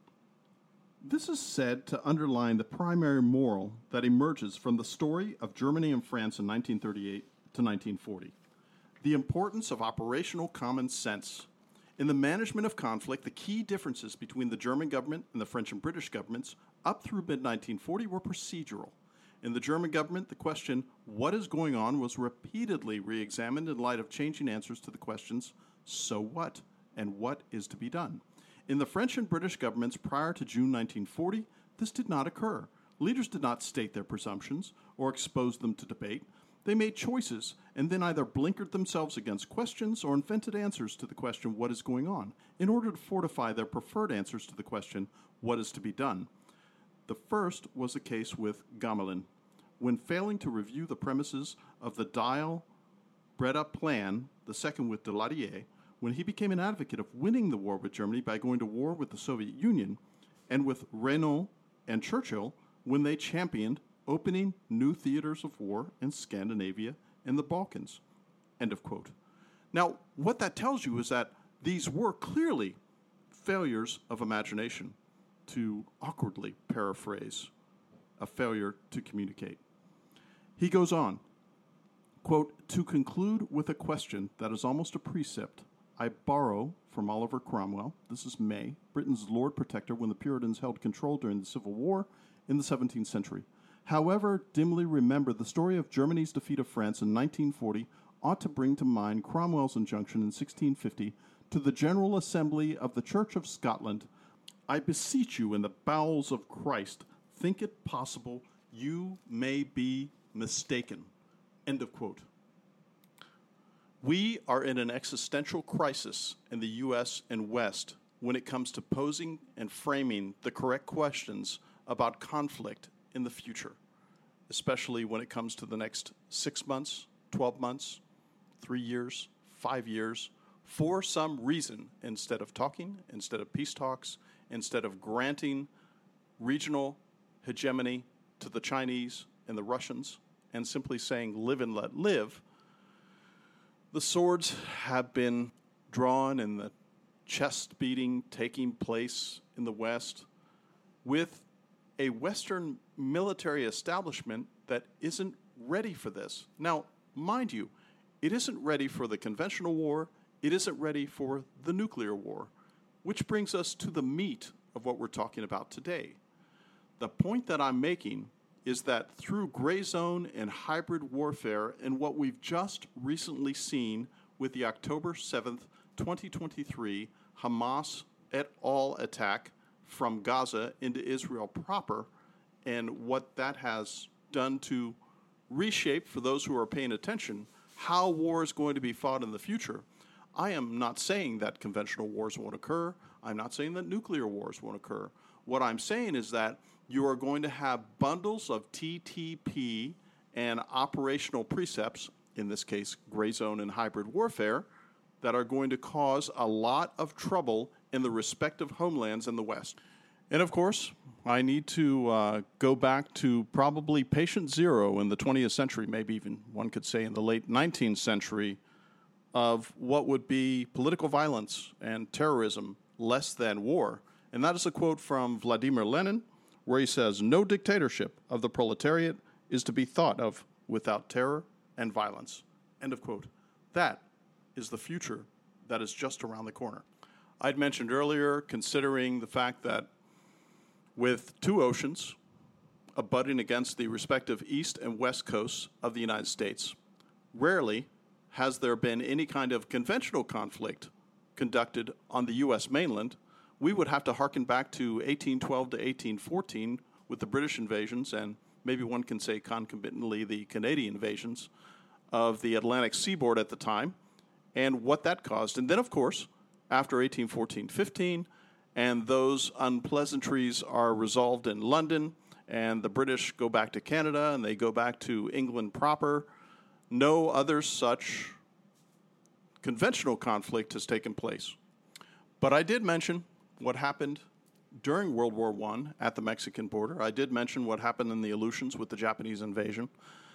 "This is said to underline the primary moral that emerges from the story of Germany and France in nineteen thirty-eight to nineteen forty. The importance of operational common sense. In the management of conflict, the key differences between the German government and the French and British governments up through mid nineteen forty were procedural. In the German government, the question, what is going on, was repeatedly re-examined in light of changing answers to the questions, so what, and what is to be done. In the French and British governments prior to June nineteen forty, this did not occur. Leaders did not state their presumptions or expose them to debate. They made choices and then either blinkered themselves against questions or invented answers to the question, what is going on, in order to fortify their preferred answers to the question, what is to be done. The first was the case with Gamelin. When failing to review the premises of the Dial-Breda plan, the second with Daladier, when he became an advocate of winning the war with Germany by going to war with the Soviet Union, and with Renault and Churchill when they championed opening new theaters of war in Scandinavia and the Balkans." End of quote. Now, what that tells you is that these were clearly failures of imagination, to awkwardly paraphrase a failure to communicate. He goes on, quote, "To conclude with a question that is almost a precept, I borrow from Oliver Cromwell, this is May, Britain's Lord Protector when the Puritans held control during the Civil War in the seventeenth century. However dimly remembered, the story of Germany's defeat of France in nineteen forty ought to bring to mind Cromwell's injunction in sixteen fifty to the General Assembly of the Church of Scotland, I beseech you in the bowels of Christ, think it possible you may be mistaken." End of quote. We are in an existential crisis in the U S and West when it comes to posing and framing the correct questions about conflict in the future, especially when it comes to the next six months, twelve months, three years, five years. For some reason, instead of talking, instead of peace talks, instead of granting regional hegemony to the Chinese and the Russians, and simply saying live and let live, the swords have been drawn and the chest beating taking place in the West with a Western military establishment that isn't ready for this. Now, mind you, it isn't ready for the conventional war, it isn't ready for the nuclear war, which brings us to the meat of what we're talking about today. The point that I'm making is that through gray zone and hybrid warfare and what we've just recently seen with the October seventh, twenty twenty-three Hamas et al. Attack from Gaza into Israel proper, and what that has done to reshape, for those who are paying attention, how war is going to be fought in the future. I am not saying that conventional wars won't occur. I'm not saying that nuclear wars won't occur. What I'm saying is that you are going to have bundles of T T P and operational precepts, in this case, gray zone and hybrid warfare, that are going to cause a lot of trouble in the respective homelands in the West. And of course, I need to uh, go back to probably patient zero in the twentieth century, maybe even one could say in the late nineteenth century, of what would be political violence and terrorism less than war. And that is a quote from Vladimir Lenin, where he says, "No dictatorship of the proletariat is to be thought of without terror and violence." End of quote. That is the future that is just around the corner. I'd mentioned earlier, considering the fact that with two oceans abutting against the respective east and west coasts of the United States, rarely has there been any kind of conventional conflict conducted on the U S mainland. We would have to harken back to eighteen twelve to eighteen fourteen with the British invasions, and maybe one can say concomitantly the Canadian invasions of the Atlantic seaboard at the time, and what that caused. And then, of course, after eighteen fourteen fifteen, and those unpleasantries are resolved in London, and the British go back to Canada, and they go back to England proper, no other such conventional conflict has taken place. But I did mention what happened during World War One at the Mexican border. I did mention what happened in the Aleutians with the Japanese invasion.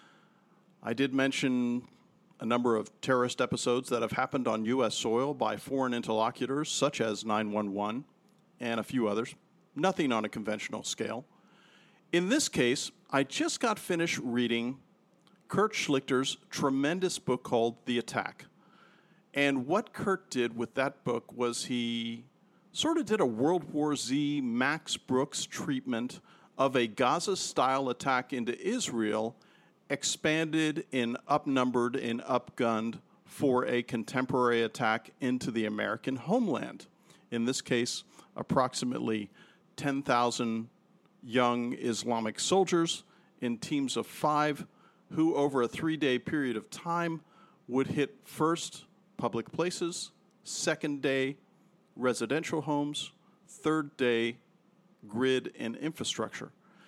I did mention a number of terrorist episodes that have happened on U S soil by foreign interlocutors, such as nine one one and a few others. Nothing on a conventional scale. In this case, I just got finished reading Kurt Schlichter's tremendous book called The Attack. And what Kurt did with that book was he sort of did a World War Z Max Brooks treatment of a Gaza-style attack into Israel, expanded and upnumbered and upgunned for a contemporary attack into the American homeland. In this case, approximately ten thousand young Islamic soldiers in teams of five who, over a three-day period of time, would hit first public places, second day residential homes, third day grid and infrastructure.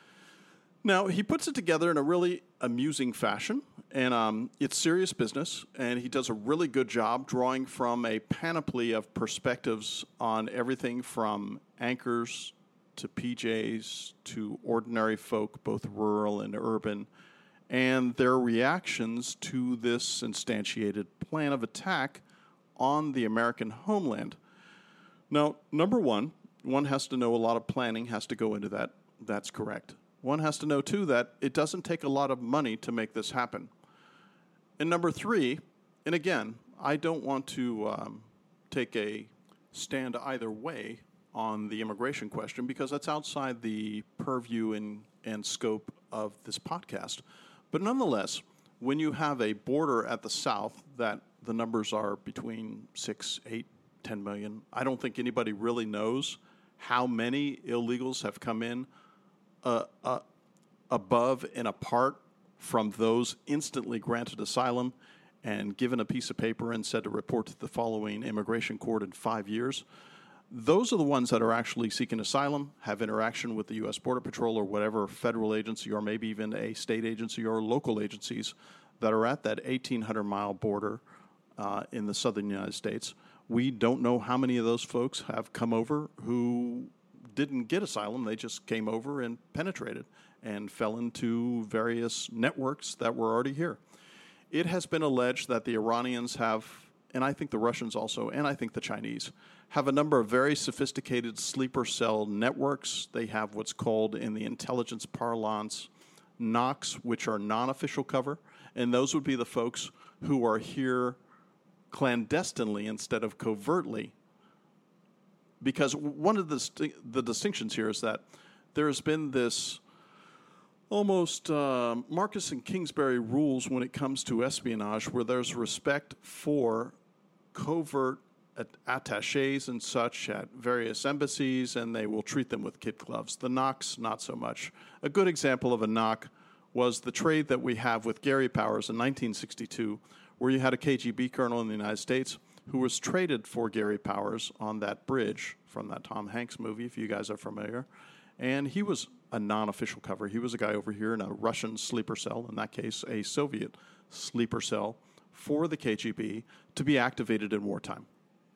Now, he puts it together in a really amusing fashion, and um, it's serious business, and he does a really good job drawing from a panoply of perspectives on everything from anchors to P Js to ordinary folk, both rural and urban, and their reactions to this instantiated plan of attack on the American homeland. Now, number one, one has to know a lot of planning has to go into that. That's correct. One has to know, too, that it doesn't take a lot of money to make this happen. And number three, and again, I don't want to um, take a stand either way on the immigration question because that's outside the purview and, and scope of this podcast. But nonetheless, when you have a border at the south that the numbers are between six, eight, ten million, I don't think anybody really knows how many illegals have come in uh, uh, above and apart from those instantly granted asylum and given a piece of paper and said to report to the following immigration court in five years. Those are the ones that are actually seeking asylum, have interaction with the U S Border Patrol or whatever federal agency or maybe even a state agency or local agencies that are at that eighteen hundred mile border uh, in the southern United States. We don't know how many of those folks have come over who didn't get asylum. They just came over and penetrated and fell into various networks that were already here. It has been alleged that the Iranians have, and I think the Russians also, and I think the Chinese, have a number of very sophisticated sleeper cell networks. They have what's called in the intelligence parlance N O Cs, which are non-official cover, and those would be the folks who are here clandestinely instead of covertly. Because one of the, st- the distinctions here is that there has been this almost uh, Marcus and Kingsbury rules when it comes to espionage, where there's respect for covert attaches and such at various embassies, and they will treat them with kid gloves. The N O Cs, not so much. A good example of a N O C was the trade that we have with Gary Powers in nineteen sixty-two, where you had a K G B colonel in the United States who was traded for Gary Powers on that bridge from that Tom Hanks movie, if you guys are familiar. And he was a non-official cover. He was a guy over here in a Russian sleeper cell, in that case, a Soviet sleeper cell for the K G B to be activated in wartime.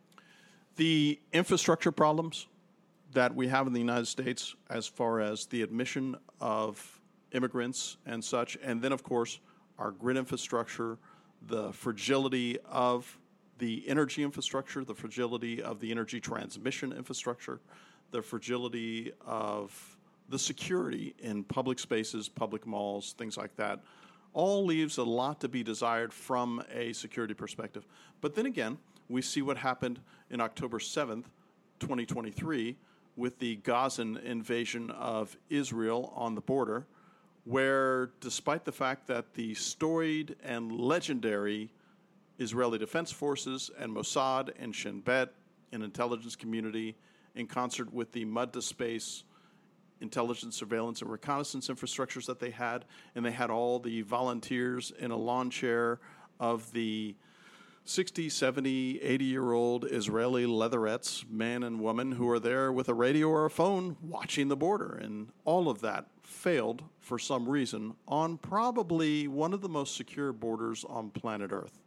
The infrastructure problems that we have in the United States as far as the admission of immigrants and such, and then, of course, our grid infrastructure, the fragility of the energy infrastructure, the fragility of the energy transmission infrastructure, the fragility of the security in public spaces, public malls, things like that, all leaves a lot to be desired from a security perspective. But then again, we see what happened in October seventh, twenty twenty-three, with the Gazan invasion of Israel on the border, where despite the fact that the storied and legendary Israeli Defense Forces and Mossad and Shin Bet, an intelligence community, in concert with the mud to space intelligence, surveillance, and reconnaissance infrastructures that they had, and they had all the volunteers in a lawn chair of the sixty, seventy, eighty-year-old Israeli leatherettes, man and woman, who are there with a radio or a phone watching the border. And all of that failed for some reason on probably one of the most secure borders on planet Earth.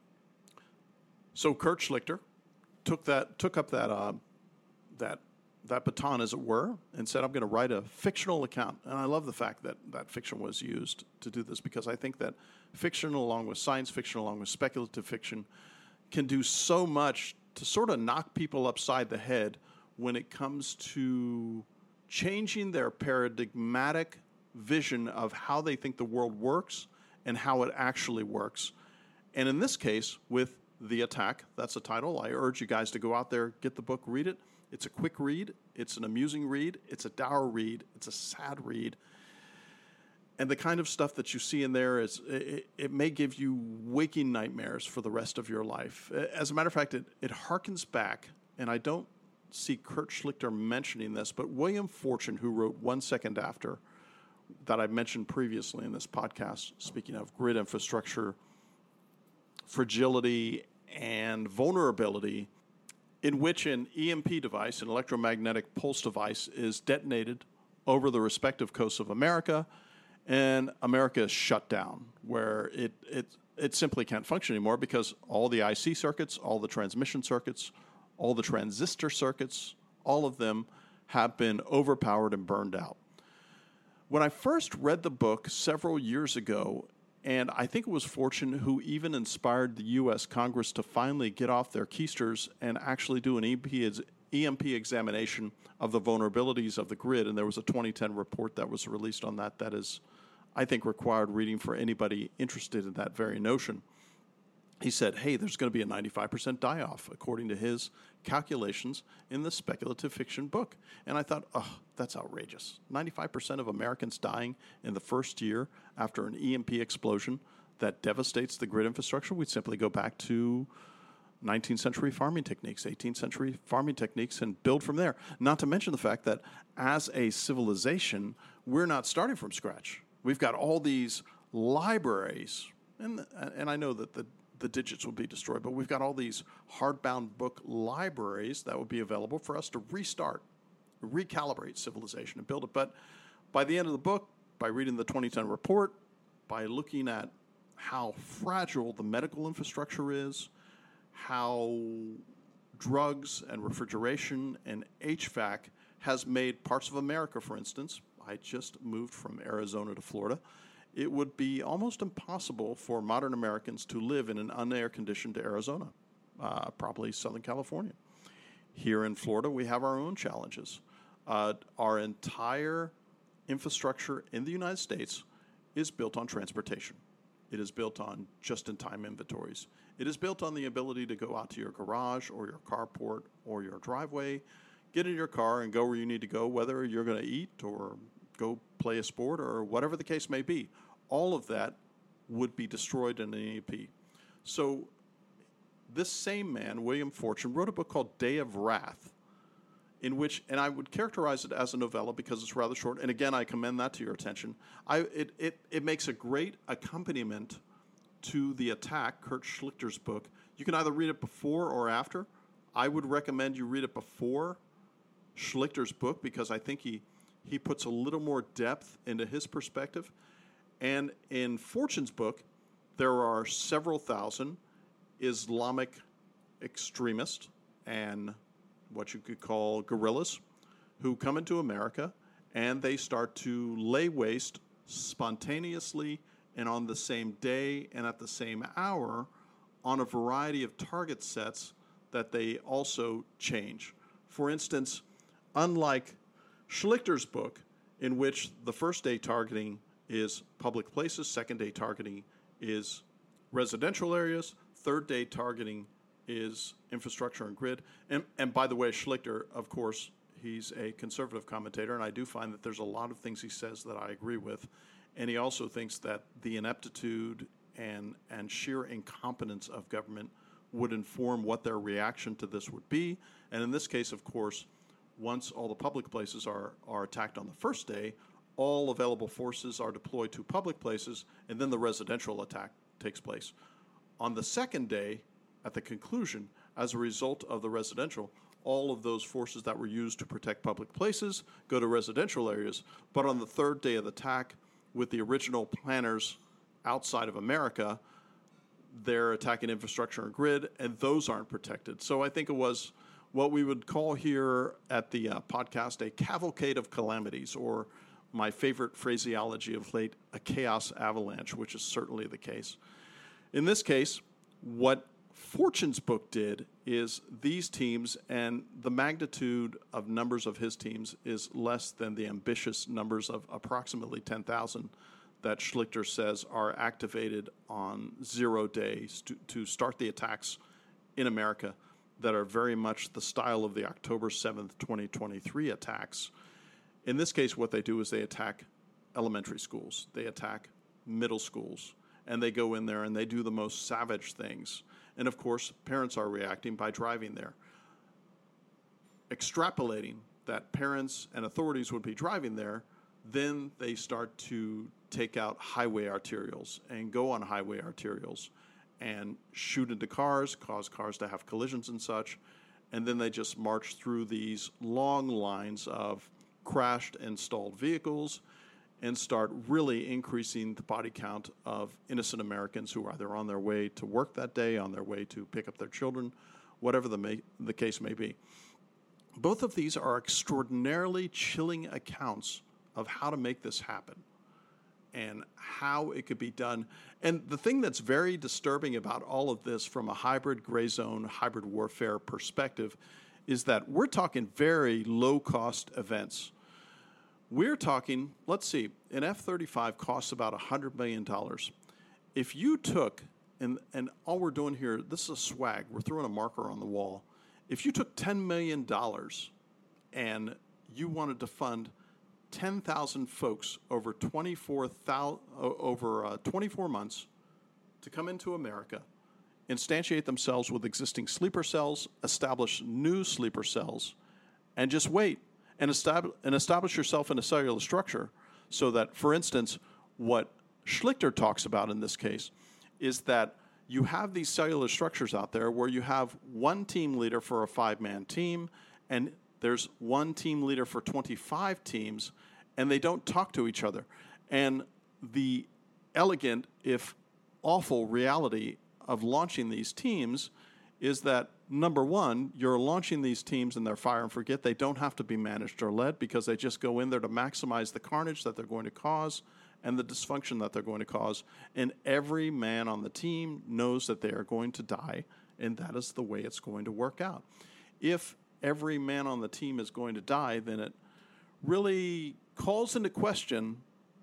So Kurt Schlichter took that took up that uh, that that baton, as it were, and said, I'm going to write a fictional account. And I love the fact that that fiction was used to do this, because I think that fiction, along with science fiction, along with speculative fiction, can do so much to sort of knock people upside the head when it comes to changing their paradigmatic vision of how they think the world works and how it actually works. And in this case, with The Attack, that's the title. I urge you guys to go out there, get the book, read it. It's a quick read. It's an amusing read. It's a dour read. It's a sad read. And the kind of stuff that you see in there is, it, it may give you waking nightmares for the rest of your life. As a matter of fact, it, it harkens back, and I don't see Kurt Schlichter mentioning this, but William Fortune, who wrote One Second After, that I mentioned previously in this podcast, speaking of grid infrastructure, fragility, and vulnerability, in which an E M P device, an electromagnetic pulse device, is detonated over the respective coasts of America, and America is shut down, where it, it, it simply can't function anymore because all the I C circuits, all the transmission circuits, all the transistor circuits, all of them have been overpowered and burned out. When I first read the book several years ago, and I think it was Fortune who even inspired the U S Congress to finally get off their keisters and actually do an E M P examination of the vulnerabilities of the grid. And there was a twenty ten report that was released on that that is, I think, required reading for anybody interested in that very notion. He said, hey, there's going to be a ninety-five percent die-off, according to his calculations in the speculative fiction book. And I thought, oh, that's outrageous. ninety-five percent of Americans dying in the first year after an E M P explosion that devastates the grid infrastructure. We'd simply go back to nineteenth century farming techniques, eighteenth century farming techniques, and build from there. Not to mention the fact that as a civilization, we're not starting from scratch. We've got all these libraries, and and I know that the the digits will be destroyed, but we've got all these hardbound book libraries that would be available for us to restart, recalibrate civilization and build it. But by the end of the book, by reading the twenty ten report, by looking at how fragile the medical infrastructure is, how drugs and refrigeration and H V A C has made parts of America, for instance, I just moved from Arizona to Florida, it would be almost impossible for modern Americans to live in an unair-conditioned Arizona, uh, probably Southern California. Here in Florida, we have our own challenges. Uh, our entire infrastructure in the United States is built on transportation. It is built on just-in-time inventories. It is built on the ability to go out to your garage or your carport or your driveway, get in your car and go where you need to go, whether you're going to eat or go play a sport or whatever the case may be. All of that would be destroyed in an E M P. So this same man, William Fortune, wrote a book called Day of Wrath, in which, and I would characterize it as a novella because it's rather short, and again, I commend that to your attention. I, it, it, it makes a great accompaniment to The Attack, Kurt Schlichter's book. You can either read it before or after. I would recommend you read it before Schlichter's book because I think he He puts a little more depth into his perspective. And in Fortune's book, there are several thousand Islamic extremists and what you could call guerrillas who come into America and they start to lay waste spontaneously and on the same day and at the same hour on a variety of target sets that they also change. For instance, unlike Schlichter's book, in which the first day targeting is public places, second day targeting is residential areas, third day targeting is infrastructure and grid. And, and by the way, Schlichter, of course, he's a conservative commentator, and I do find that there's a lot of things he says that I agree with. And he also thinks that the ineptitude and, and sheer incompetence of government would inform what their reaction to this would be. And in this case, of course, once all the public places are, are attacked on the first day, all available forces are deployed to public places, and then the residential attack takes place. On the second day, at the conclusion, as a result of the residential, all of those forces that were used to protect public places go to residential areas. But on the third day of the attack, with the original planners outside of America, they're attacking infrastructure and grid, and those aren't protected. So I think it was what we would call here at the uh, podcast a cavalcade of calamities, or my favorite phraseology of late, a chaos avalanche, which is certainly the case. In this case, what Fortune's book did is these teams, and the magnitude of numbers of his teams is less than the ambitious numbers of approximately ten thousand that Schlichter says are activated on zero days to, to start the attacks in America that are very much the style of the October seventh, twenty twenty-three attacks. In this case, what they do is they attack elementary schools, they attack middle schools, and they go in there and they do the most savage things. And of course, parents are reacting by driving there. Extrapolating that parents and authorities would be driving there, then they start to take out highway arterials and go on highway arterials and shoot into cars, cause cars to have collisions and such, and then they just march through these long lines of crashed and stalled vehicles and start really increasing the body count of innocent Americans who are either on their way to work that day, on their way to pick up their children, whatever the, may, the case may be. Both of these are extraordinarily chilling accounts of how to make this happen and how it could be done. And the thing that's very disturbing about all of this from a hybrid gray zone, hybrid warfare perspective is that we're talking very low-cost events. We're talking, let's see, an F thirty-five costs about one hundred million dollars. If you took, and, and all we're doing here, this is a swag, we're throwing a marker on the wall. If you took ten million dollars and you wanted to fund ten thousand folks over twenty-four thousand, over uh, twenty-four months to come into America, instantiate themselves with existing sleeper cells, establish new sleeper cells, and just wait and establish, and establish yourself in a cellular structure so that, for instance, what Schlichter talks about in this case is that you have these cellular structures out there where you have one team leader for a five-man team, and there's one team leader for twenty-five teams, and they don't talk to each other. And the elegant, if awful, reality of launching these teams is that, number one, you're launching these teams and they're fire and forget. They don't have to be managed or led because they just go in there to maximize the carnage that they're going to cause and the dysfunction that they're going to cause. And every man on the team knows that they are going to die, and that is the way it's going to work out. If every man on the team is going to die, then it really calls into question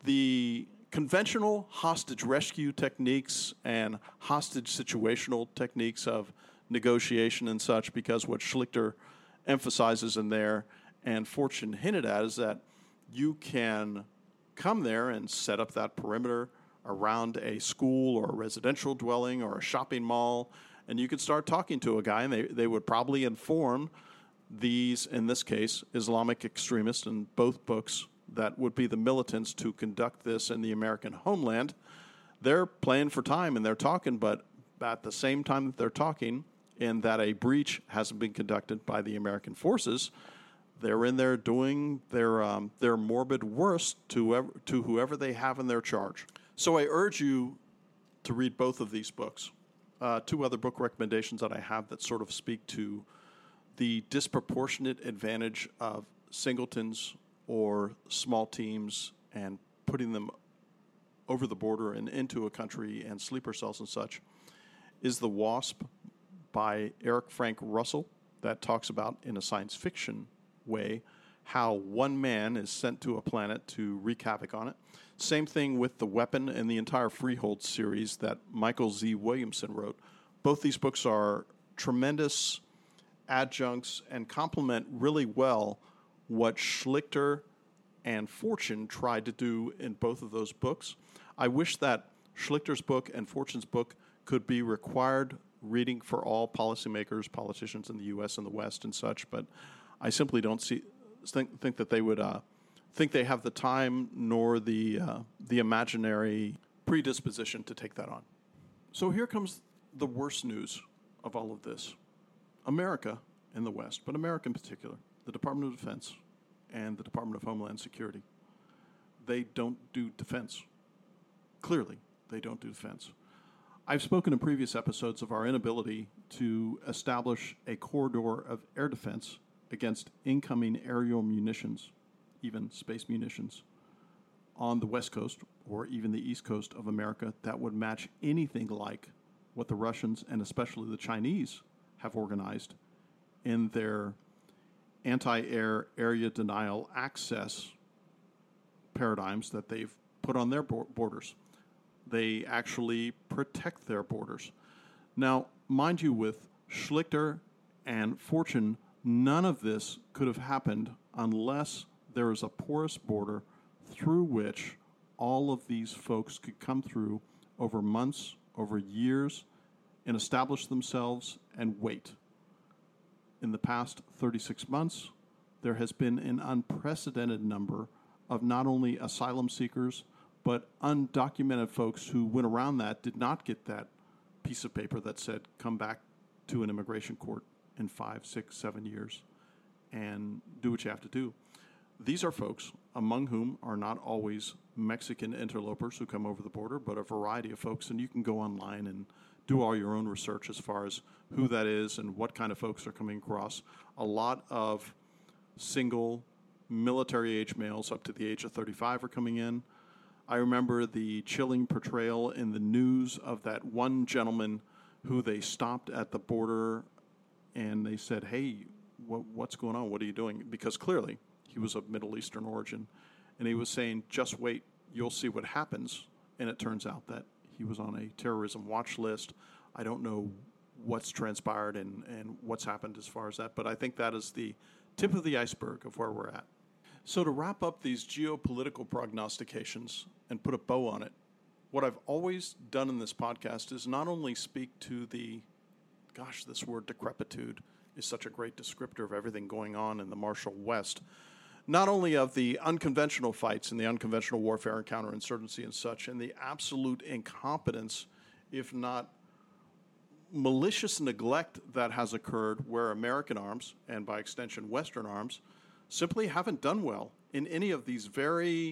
the conventional hostage rescue techniques and hostage situational techniques of negotiation and such, because what Schlichter emphasizes in there and Fortune hinted at is that you can come there and set up that perimeter around a school or a residential dwelling or a shopping mall, and you could start talking to a guy, and they, they would probably inform these, in this case, Islamic extremists in both books that would be the militants to conduct this in the American homeland. They're playing for time and they're talking, but at the same time that they're talking and that a breach hasn't been conducted by the American forces, they're in there doing their um, their morbid worst to whoever, to whoever they have in their charge. So I urge you to read both of these books. Uh, two other book recommendations that I have that sort of speak to the disproportionate advantage of singletons or small teams and putting them over the border and into a country and sleeper cells and such is The Wasp by Eric Frank Russell, that talks about, in a science fiction way, how one man is sent to a planet to wreak havoc on it. Same thing with The Weapon and the entire Freehold series that Michael Z. Williamson wrote. Both these books are tremendous adjuncts and complement really well what Schlichter and Fortune tried to do in both of those books. I wish that Schlichter's book and Fortune's book could be required reading for all policymakers, politicians in the U S and the West and such, but I simply don't see think, think that they would uh, think they have the time nor the uh, the imaginary predisposition to take that on. So here comes the worst news of all of this. America in the West, but America in particular, the Department of Defense and the Department of Homeland Security, they don't do defense. Clearly, they don't do defense. I've spoken in previous episodes of our inability to establish a corridor of air defense against incoming aerial munitions, even space munitions, on the West Coast or even the East Coast of America that would match anything like what the Russians and especially the Chinese have organized in their anti-air area denial access paradigms that they've put on their borders. They actually protect their borders. Now, mind you, with Schlichter and Fortune, none of this could have happened unless there is a porous border through which all of these folks could come through over months, over years, and establish themselves and wait. In the past thirty-six months, there has been an unprecedented number of not only asylum seekers, but undocumented folks who went around that, did not get that piece of paper that said, come back to an immigration court in five, six, seven years and do what you have to do. These are folks, among whom are not always Mexican interlopers who come over the border, but a variety of folks, and you can go online and do all your own research as far as who that is and what kind of folks are coming across. A lot of single military-age males up to the age of thirty-five are coming in. I remember the chilling portrayal in the news of that one gentleman who they stopped at the border and they said, hey, what, what's going on? What are you doing? Because clearly he was of Middle Eastern origin. And he was saying, just wait, you'll see what happens. And it turns out that he was on a terrorism watch list. I don't know what's transpired and, and what's happened as far as that, but I think that is the tip of the iceberg of where we're at. So to wrap up these geopolitical prognostications and put a bow on it, what I've always done in this podcast is not only speak to the, gosh, this word decrepitude is such a great descriptor of everything going on in the Marshall West, not only of the unconventional fights and the unconventional warfare and counterinsurgency and such, and the absolute incompetence, if not malicious neglect that has occurred where American arms, and by extension Western arms, simply haven't done well in any of these very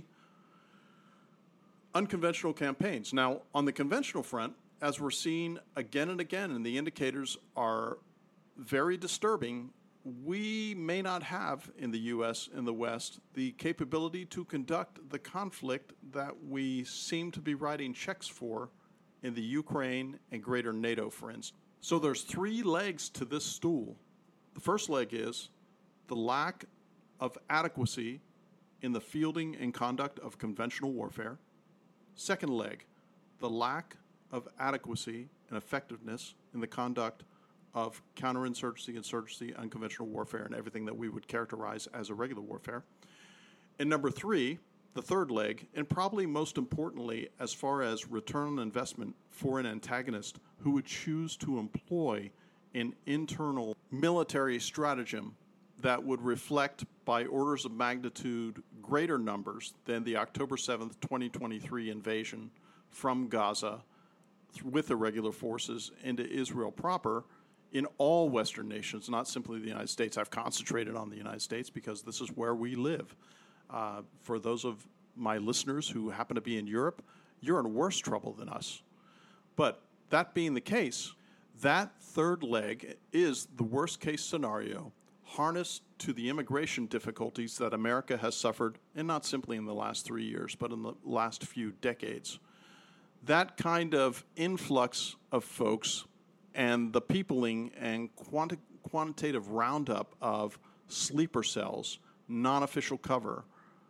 unconventional campaigns. Now, on the conventional front, as we're seeing again and again, and the indicators are very disturbing, we may not have in the U S and the West the capability to conduct the conflict that we seem to be writing checks for in the Ukraine and greater NATO, for instance. So there's three legs to this stool. The first leg is the lack of adequacy in the fielding and conduct of conventional warfare. Second leg, the lack of adequacy and effectiveness in the conduct of counterinsurgency, insurgency, unconventional warfare, and everything that we would characterize as irregular warfare. And number three, the third leg, and probably most importantly, as far as return on investment for an antagonist who would choose to employ an internal military stratagem that would reflect by orders of magnitude greater numbers than the October seventh, twenty twenty-three invasion from Gaza with irregular forces into Israel proper in all Western nations, not simply the United States. I've concentrated on the United States because this is where we live. Uh, for those of my listeners who happen to be in Europe, you're in worse trouble than us. But that being the case, that third leg is the worst case scenario harnessed to the immigration difficulties that America has suffered, and not simply in the last three years, but in the last few decades. That kind of influx of folks and the peopling and quanti- quantitative roundup of sleeper cells, non-official cover,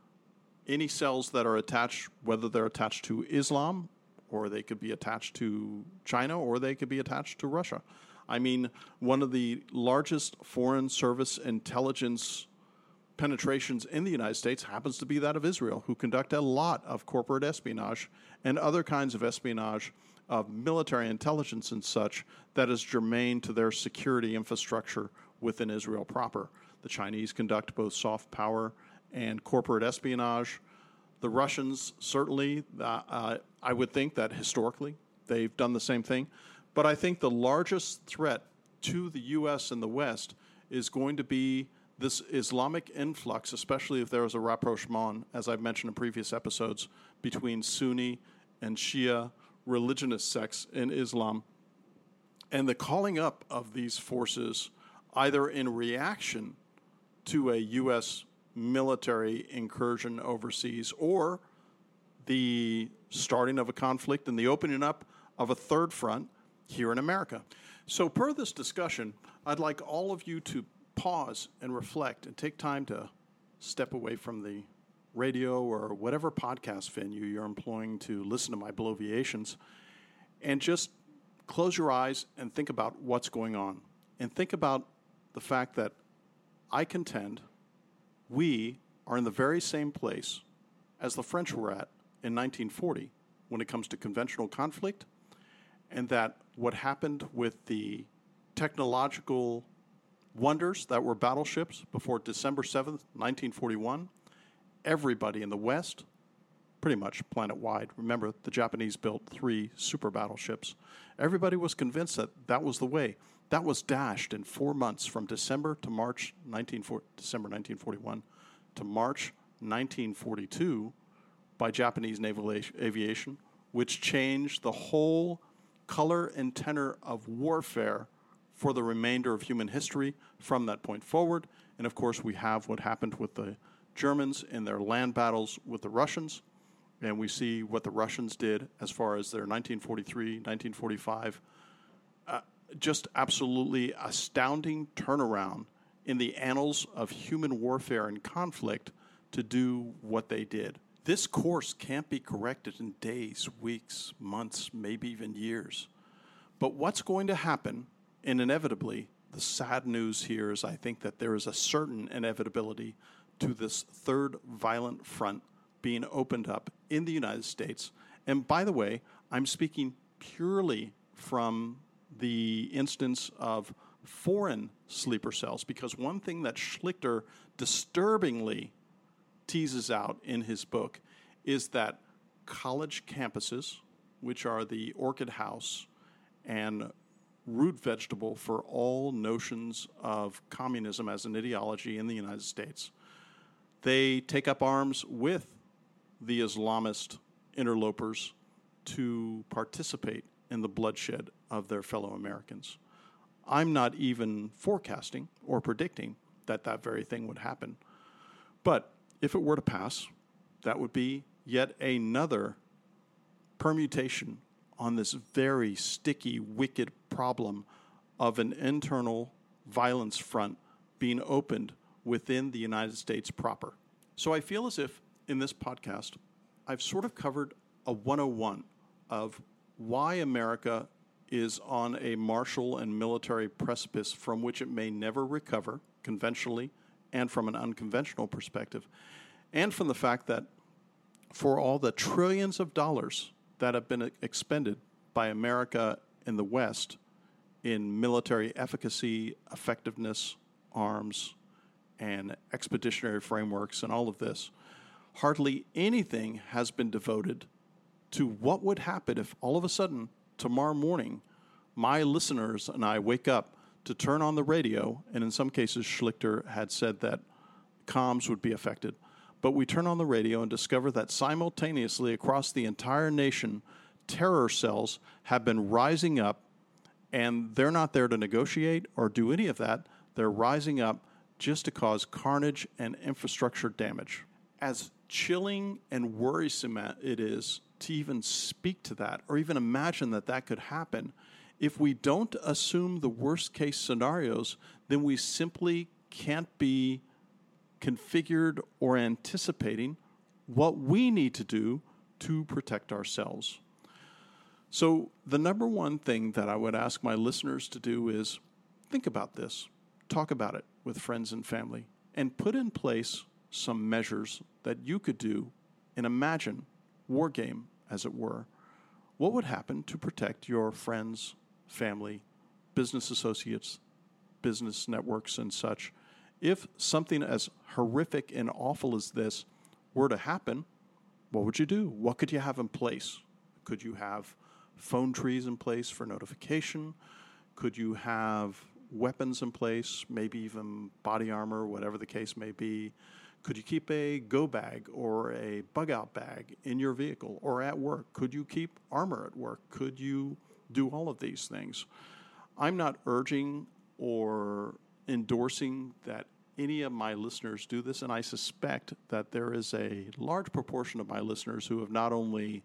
any cells that are attached, whether they're attached to Islam, or they could be attached to China, or they could be attached to Russia. I mean, one of the largest foreign service intelligence penetrations in the United States happens to be that of Israel, who conduct a lot of corporate espionage and other kinds of espionage of military intelligence and such that is germane to their security infrastructure within Israel proper. The Chinese conduct both soft power and corporate espionage. The Russians, certainly, uh, uh, I would think that historically they've done the same thing. But I think the largest threat to the U S and the West is going to be this Islamic influx, especially if there is a rapprochement, as I've mentioned in previous episodes, between Sunni and Shia religionist sects in Islam, and the calling up of these forces either in reaction to a U S military incursion overseas or the starting of a conflict and the opening up of a third front here in America. So per this discussion, I'd like all of you to pause and reflect and take time to step away from the radio or whatever podcast venue you're employing to listen to my bloviations, and just close your eyes and think about what's going on. And think about the fact that I contend we are in the very same place as the French were at in nineteen forty when it comes to conventional conflict, and that what happened with the technological wonders that were battleships before December seventh, nineteen forty-one, everybody in the West, pretty much planet-wide, remember the Japanese built three super battleships, everybody was convinced that that was the way. That was dashed in four months from December to March nineteen forty, December nineteen forty-one to March nineteen forty-two by Japanese naval aviation, which changed the whole color and tenor of warfare for the remainder of human history from that point forward. And of course, we have what happened with the Germans in their land battles with the Russians, and we see what the Russians did as far as their nineteen forty-three, nineteen forty-five, uh, just absolutely astounding turnaround in the annals of human warfare and conflict to do what they did. This course can't be corrected in days, weeks, months, maybe even years. But what's going to happen, and inevitably, the sad news here is I think that there is a certain inevitability to this third violent front being opened up in the United States. And by the way, I'm speaking purely from the instance of foreign sleeper cells, because one thing that Schlichter disturbingly teases out in his book is that college campuses, which are the orchid house and root vegetable for all notions of communism as an ideology in the United States, they take up arms with the Islamist interlopers to participate in the bloodshed of their fellow Americans. I'm not even forecasting or predicting that that very thing would happen. But if it were to pass, that would be yet another permutation on this very sticky, wicked problem of an internal violence front being opened within the United States proper. So I feel as if in this podcast, I've sort of covered a one oh one of why America is on a martial and military precipice from which it may never recover conventionally and from an unconventional perspective, and from the fact that for all the trillions of dollars that have been expended by America in the West in military efficacy, effectiveness, arms, and expeditionary frameworks and all of this, hardly anything has been devoted to what would happen if all of a sudden tomorrow morning my listeners and I wake up to turn on the radio, and in some cases Schlichter had said that comms would be affected, but we turn on the radio and discover that simultaneously across the entire nation, terror cells have been rising up, and they're not there to negotiate or do any of that. They're rising up just to cause carnage and infrastructure damage. As chilling and worrisome it is to even speak to that or even imagine that that could happen, If we don't assume the worst case scenarios, then we simply can't be configured or anticipating what we need to do to protect ourselves. So the number one thing that I would ask my listeners to do is think about this, talk about it with friends and family, and put in place some measures that you could do and imagine war game, as it were. What would happen to protect your friends, family, business associates, business networks, and such if something as horrific and awful as this were to happen? What would you do? What could you have in place? Could you have phone trees in place for notification? Could you have weapons in place, maybe even body armor, whatever the case may be? Could you keep a go bag or a bug out bag in your vehicle or at work? Could you keep armor at work? Could you do all of these things? I'm not urging or endorsing that any of my listeners do this, and I suspect that there is a large proportion of my listeners who have not only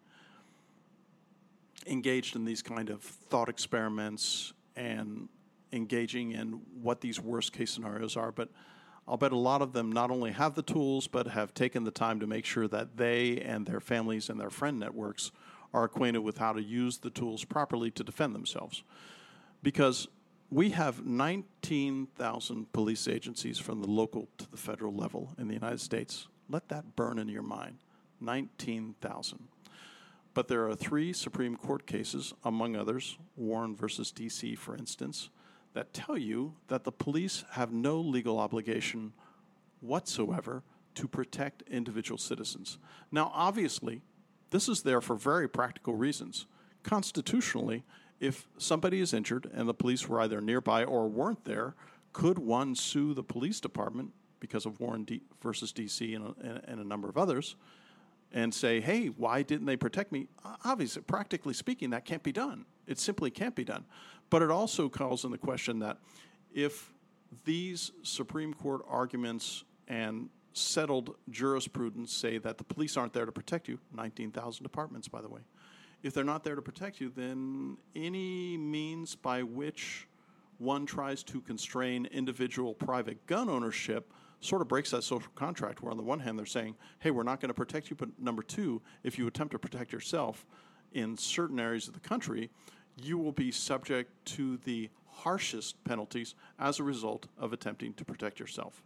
engaged in these kind of thought experiments and engaging in what these worst case scenarios are, but I'll bet a lot of them not only have the tools, but have taken the time to make sure that they and their families and their friend networks are acquainted with how to use the tools properly to defend themselves. Because we have nineteen thousand police agencies from the local to the federal level in the United States. Let that burn in your mind. nineteen thousand. But there are three Supreme Court cases, among others, Warren versus D C, for instance, that tell you that the police have no legal obligation whatsoever to protect individual citizens. Now, obviously, this is there for very practical reasons. Constitutionally, if somebody is injured and the police were either nearby or weren't there, could one sue the police department because of Warren D- versus D C and a, and a number of others and say, hey, why didn't they protect me? Obviously, practically speaking, that can't be done. It simply can't be done. But it also calls into question that if these Supreme Court arguments and settled jurisprudence say that the police aren't there to protect you, nineteen thousand departments, by the way, if they're not there to protect you, then any means by which one tries to constrain individual private gun ownership sort of breaks that social contract, where on the one hand they're saying, hey, we're not going to protect you, but number two, if you attempt to protect yourself in certain areas of the country, you will be subject to the harshest penalties as a result of attempting to protect yourself.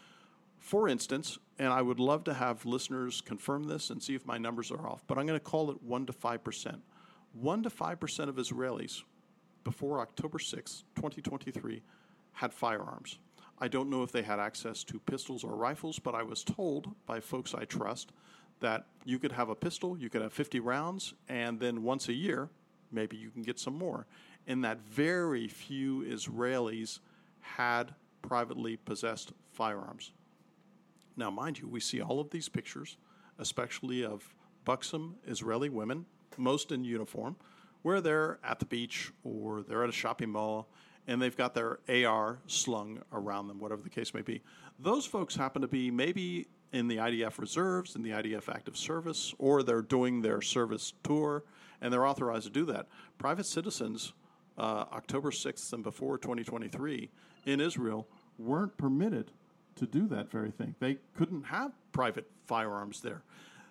For instance, and I would love to have listeners confirm this and see if my numbers are off, but I'm going to call it one to five percent. one to five percent of Israelis before October sixth, twenty twenty-three, had firearms. I don't know if they had access to pistols or rifles, but I was told by folks I trust that you could have a pistol, you could have fifty rounds, and then once a year, maybe you can get some more. And that very few Israelis had privately possessed firearms. Now, mind you, we see all of these pictures, especially of buxom Israeli women, most in uniform, where they're at the beach or they're at a shopping mall, and they've got their A R slung around them, whatever the case may be. Those folks happen to be maybe in the I D F reserves, in the I D F active service, or they're doing their service tour, and they're authorized to do that. Private citizens, uh, October sixth and before twenty twenty-three, in Israel, weren't permitted to do that very thing. They couldn't have private firearms there.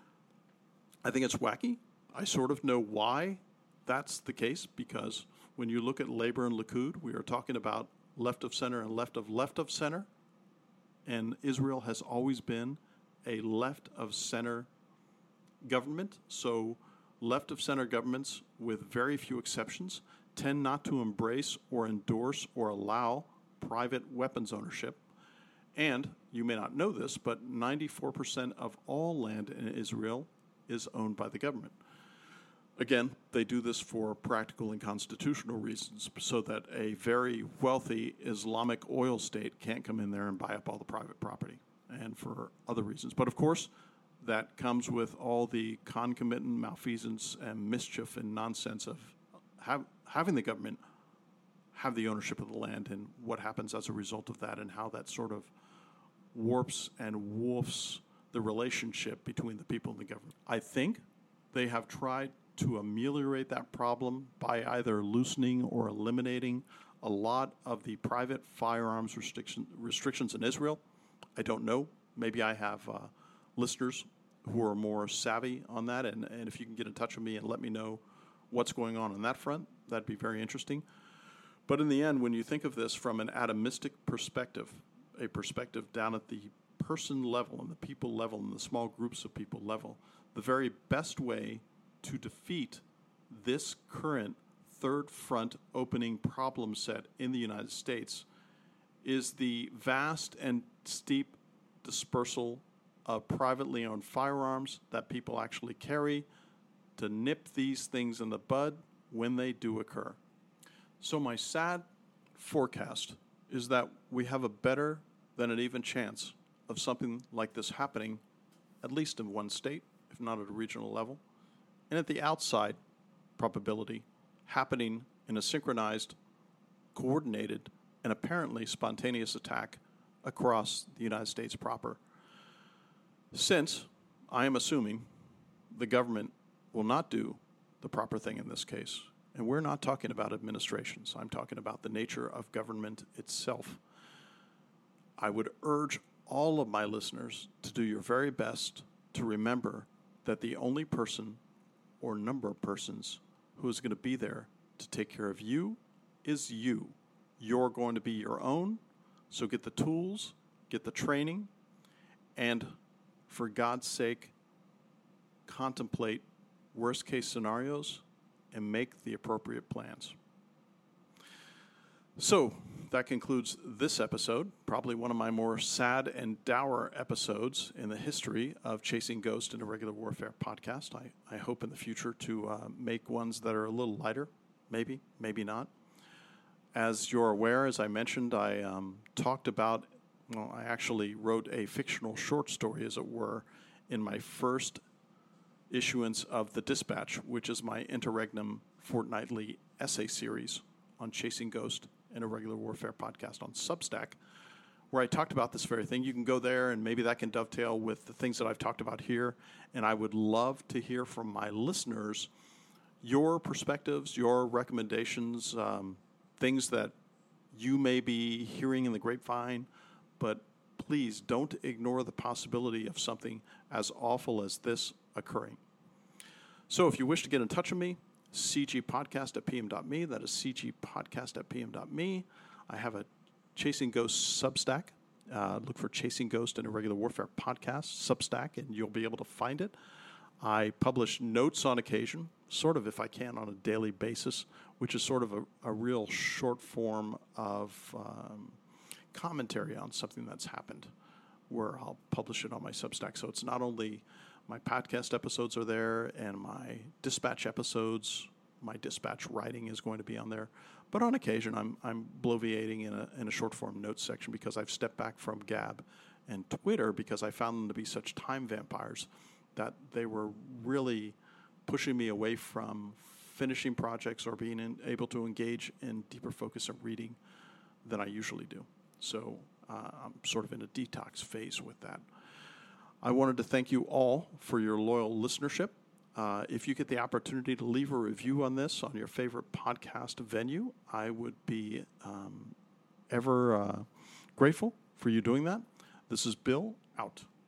I think it's wacky. I sort of know why that's the case, because when you look at Labor and Likud, we are talking about left of center and left of left of center. And Israel has always been a left of center government. So left of center governments, with very few exceptions, tend not to embrace or endorse or allow private weapons ownership. And you may not know this, but ninety-four percent of all land in Israel is owned by the government. Again, they do this for practical and constitutional reasons, so that a very wealthy Islamic oil state can't come in there and buy up all the private property, and for other reasons. But of course, that comes with all the concomitant malfeasance and mischief and nonsense of have, having the government have the ownership of the land, and what happens as a result of that, and how that sort of warps and woofs the relationship between the people and the government. I think they have tried to ameliorate that problem by either loosening or eliminating a lot of the private firearms restriction, restrictions in Israel. I don't know. Maybe I have uh, listeners who are more savvy on that, and, and if you can get in touch with me and let me know what's going on on that front, that'd be very interesting. But in the end, when you think of this from an atomistic perspective, a perspective down at the person level and the people level and the small groups of people level, the very best way to defeat this current third front opening problem set in the United States is the vast and steep dispersal of privately owned firearms that people actually carry to nip these things in the bud when they do occur. So my sad forecast is that we have a better than an even chance of something like this happening, at least in one state, if not at a regional level, and at the outside probability happening in a synchronized, coordinated, and apparently spontaneous attack across the United States proper. Since I am assuming the government will not do the proper thing in this case, and we're not talking about administrations, I'm talking about the nature of government itself, I would urge all of my listeners to do your very best to remember that the only person or number of persons who is going to be there to take care of you is you. You're going to be your own, so get the tools, get the training, and for God's sake, contemplate worst-case scenarios and make the appropriate plans. So, that concludes this episode, probably one of my more sad and dour episodes in the history of Chasing Ghosts in a Regular Warfare podcast. I, I hope in the future to uh, make ones that are a little lighter, maybe, maybe not. As you're aware, as I mentioned, I um, talked about, well, I actually wrote a fictional short story, as it were, in my first issuance of The Dispatch, which is my interregnum fortnightly essay series on Chasing Ghosts in a Regular Warfare podcast on Substack, where I talked about this very thing. You can go there, and maybe that can dovetail with the things that I've talked about here. And I would love to hear from my listeners your perspectives, your recommendations, um, things that you may be hearing in the grapevine. But please don't ignore the possibility of something as awful as this occurring. So if you wish to get in touch with me, c g podcast at p m dot me. That is c g podcast at p m dot me. I have a Chasing Ghosts Substack. Uh, look for Chasing Ghosts in a Regular Warfare podcast, Substack, and you'll be able to find it. I publish notes on occasion, sort of if I can, on a daily basis, which is sort of a, a real short form of um, commentary on something that's happened, where I'll publish it on my Substack. So it's not only my podcast episodes are there, and my dispatch episodes, my dispatch writing is going to be on there. But on occasion, I'm I'm bloviating in a in a short form notes section because I've stepped back from Gab and Twitter because I found them to be such time vampires that they were really pushing me away from finishing projects or being in, able to engage in deeper focus of reading than I usually do. So uh, I'm sort of in a detox phase with that. I wanted to thank you all for your loyal listenership. Uh, if you get the opportunity to leave a review on this on your favorite podcast venue, I would be um, ever uh, grateful for you doing that. This is Bill, out.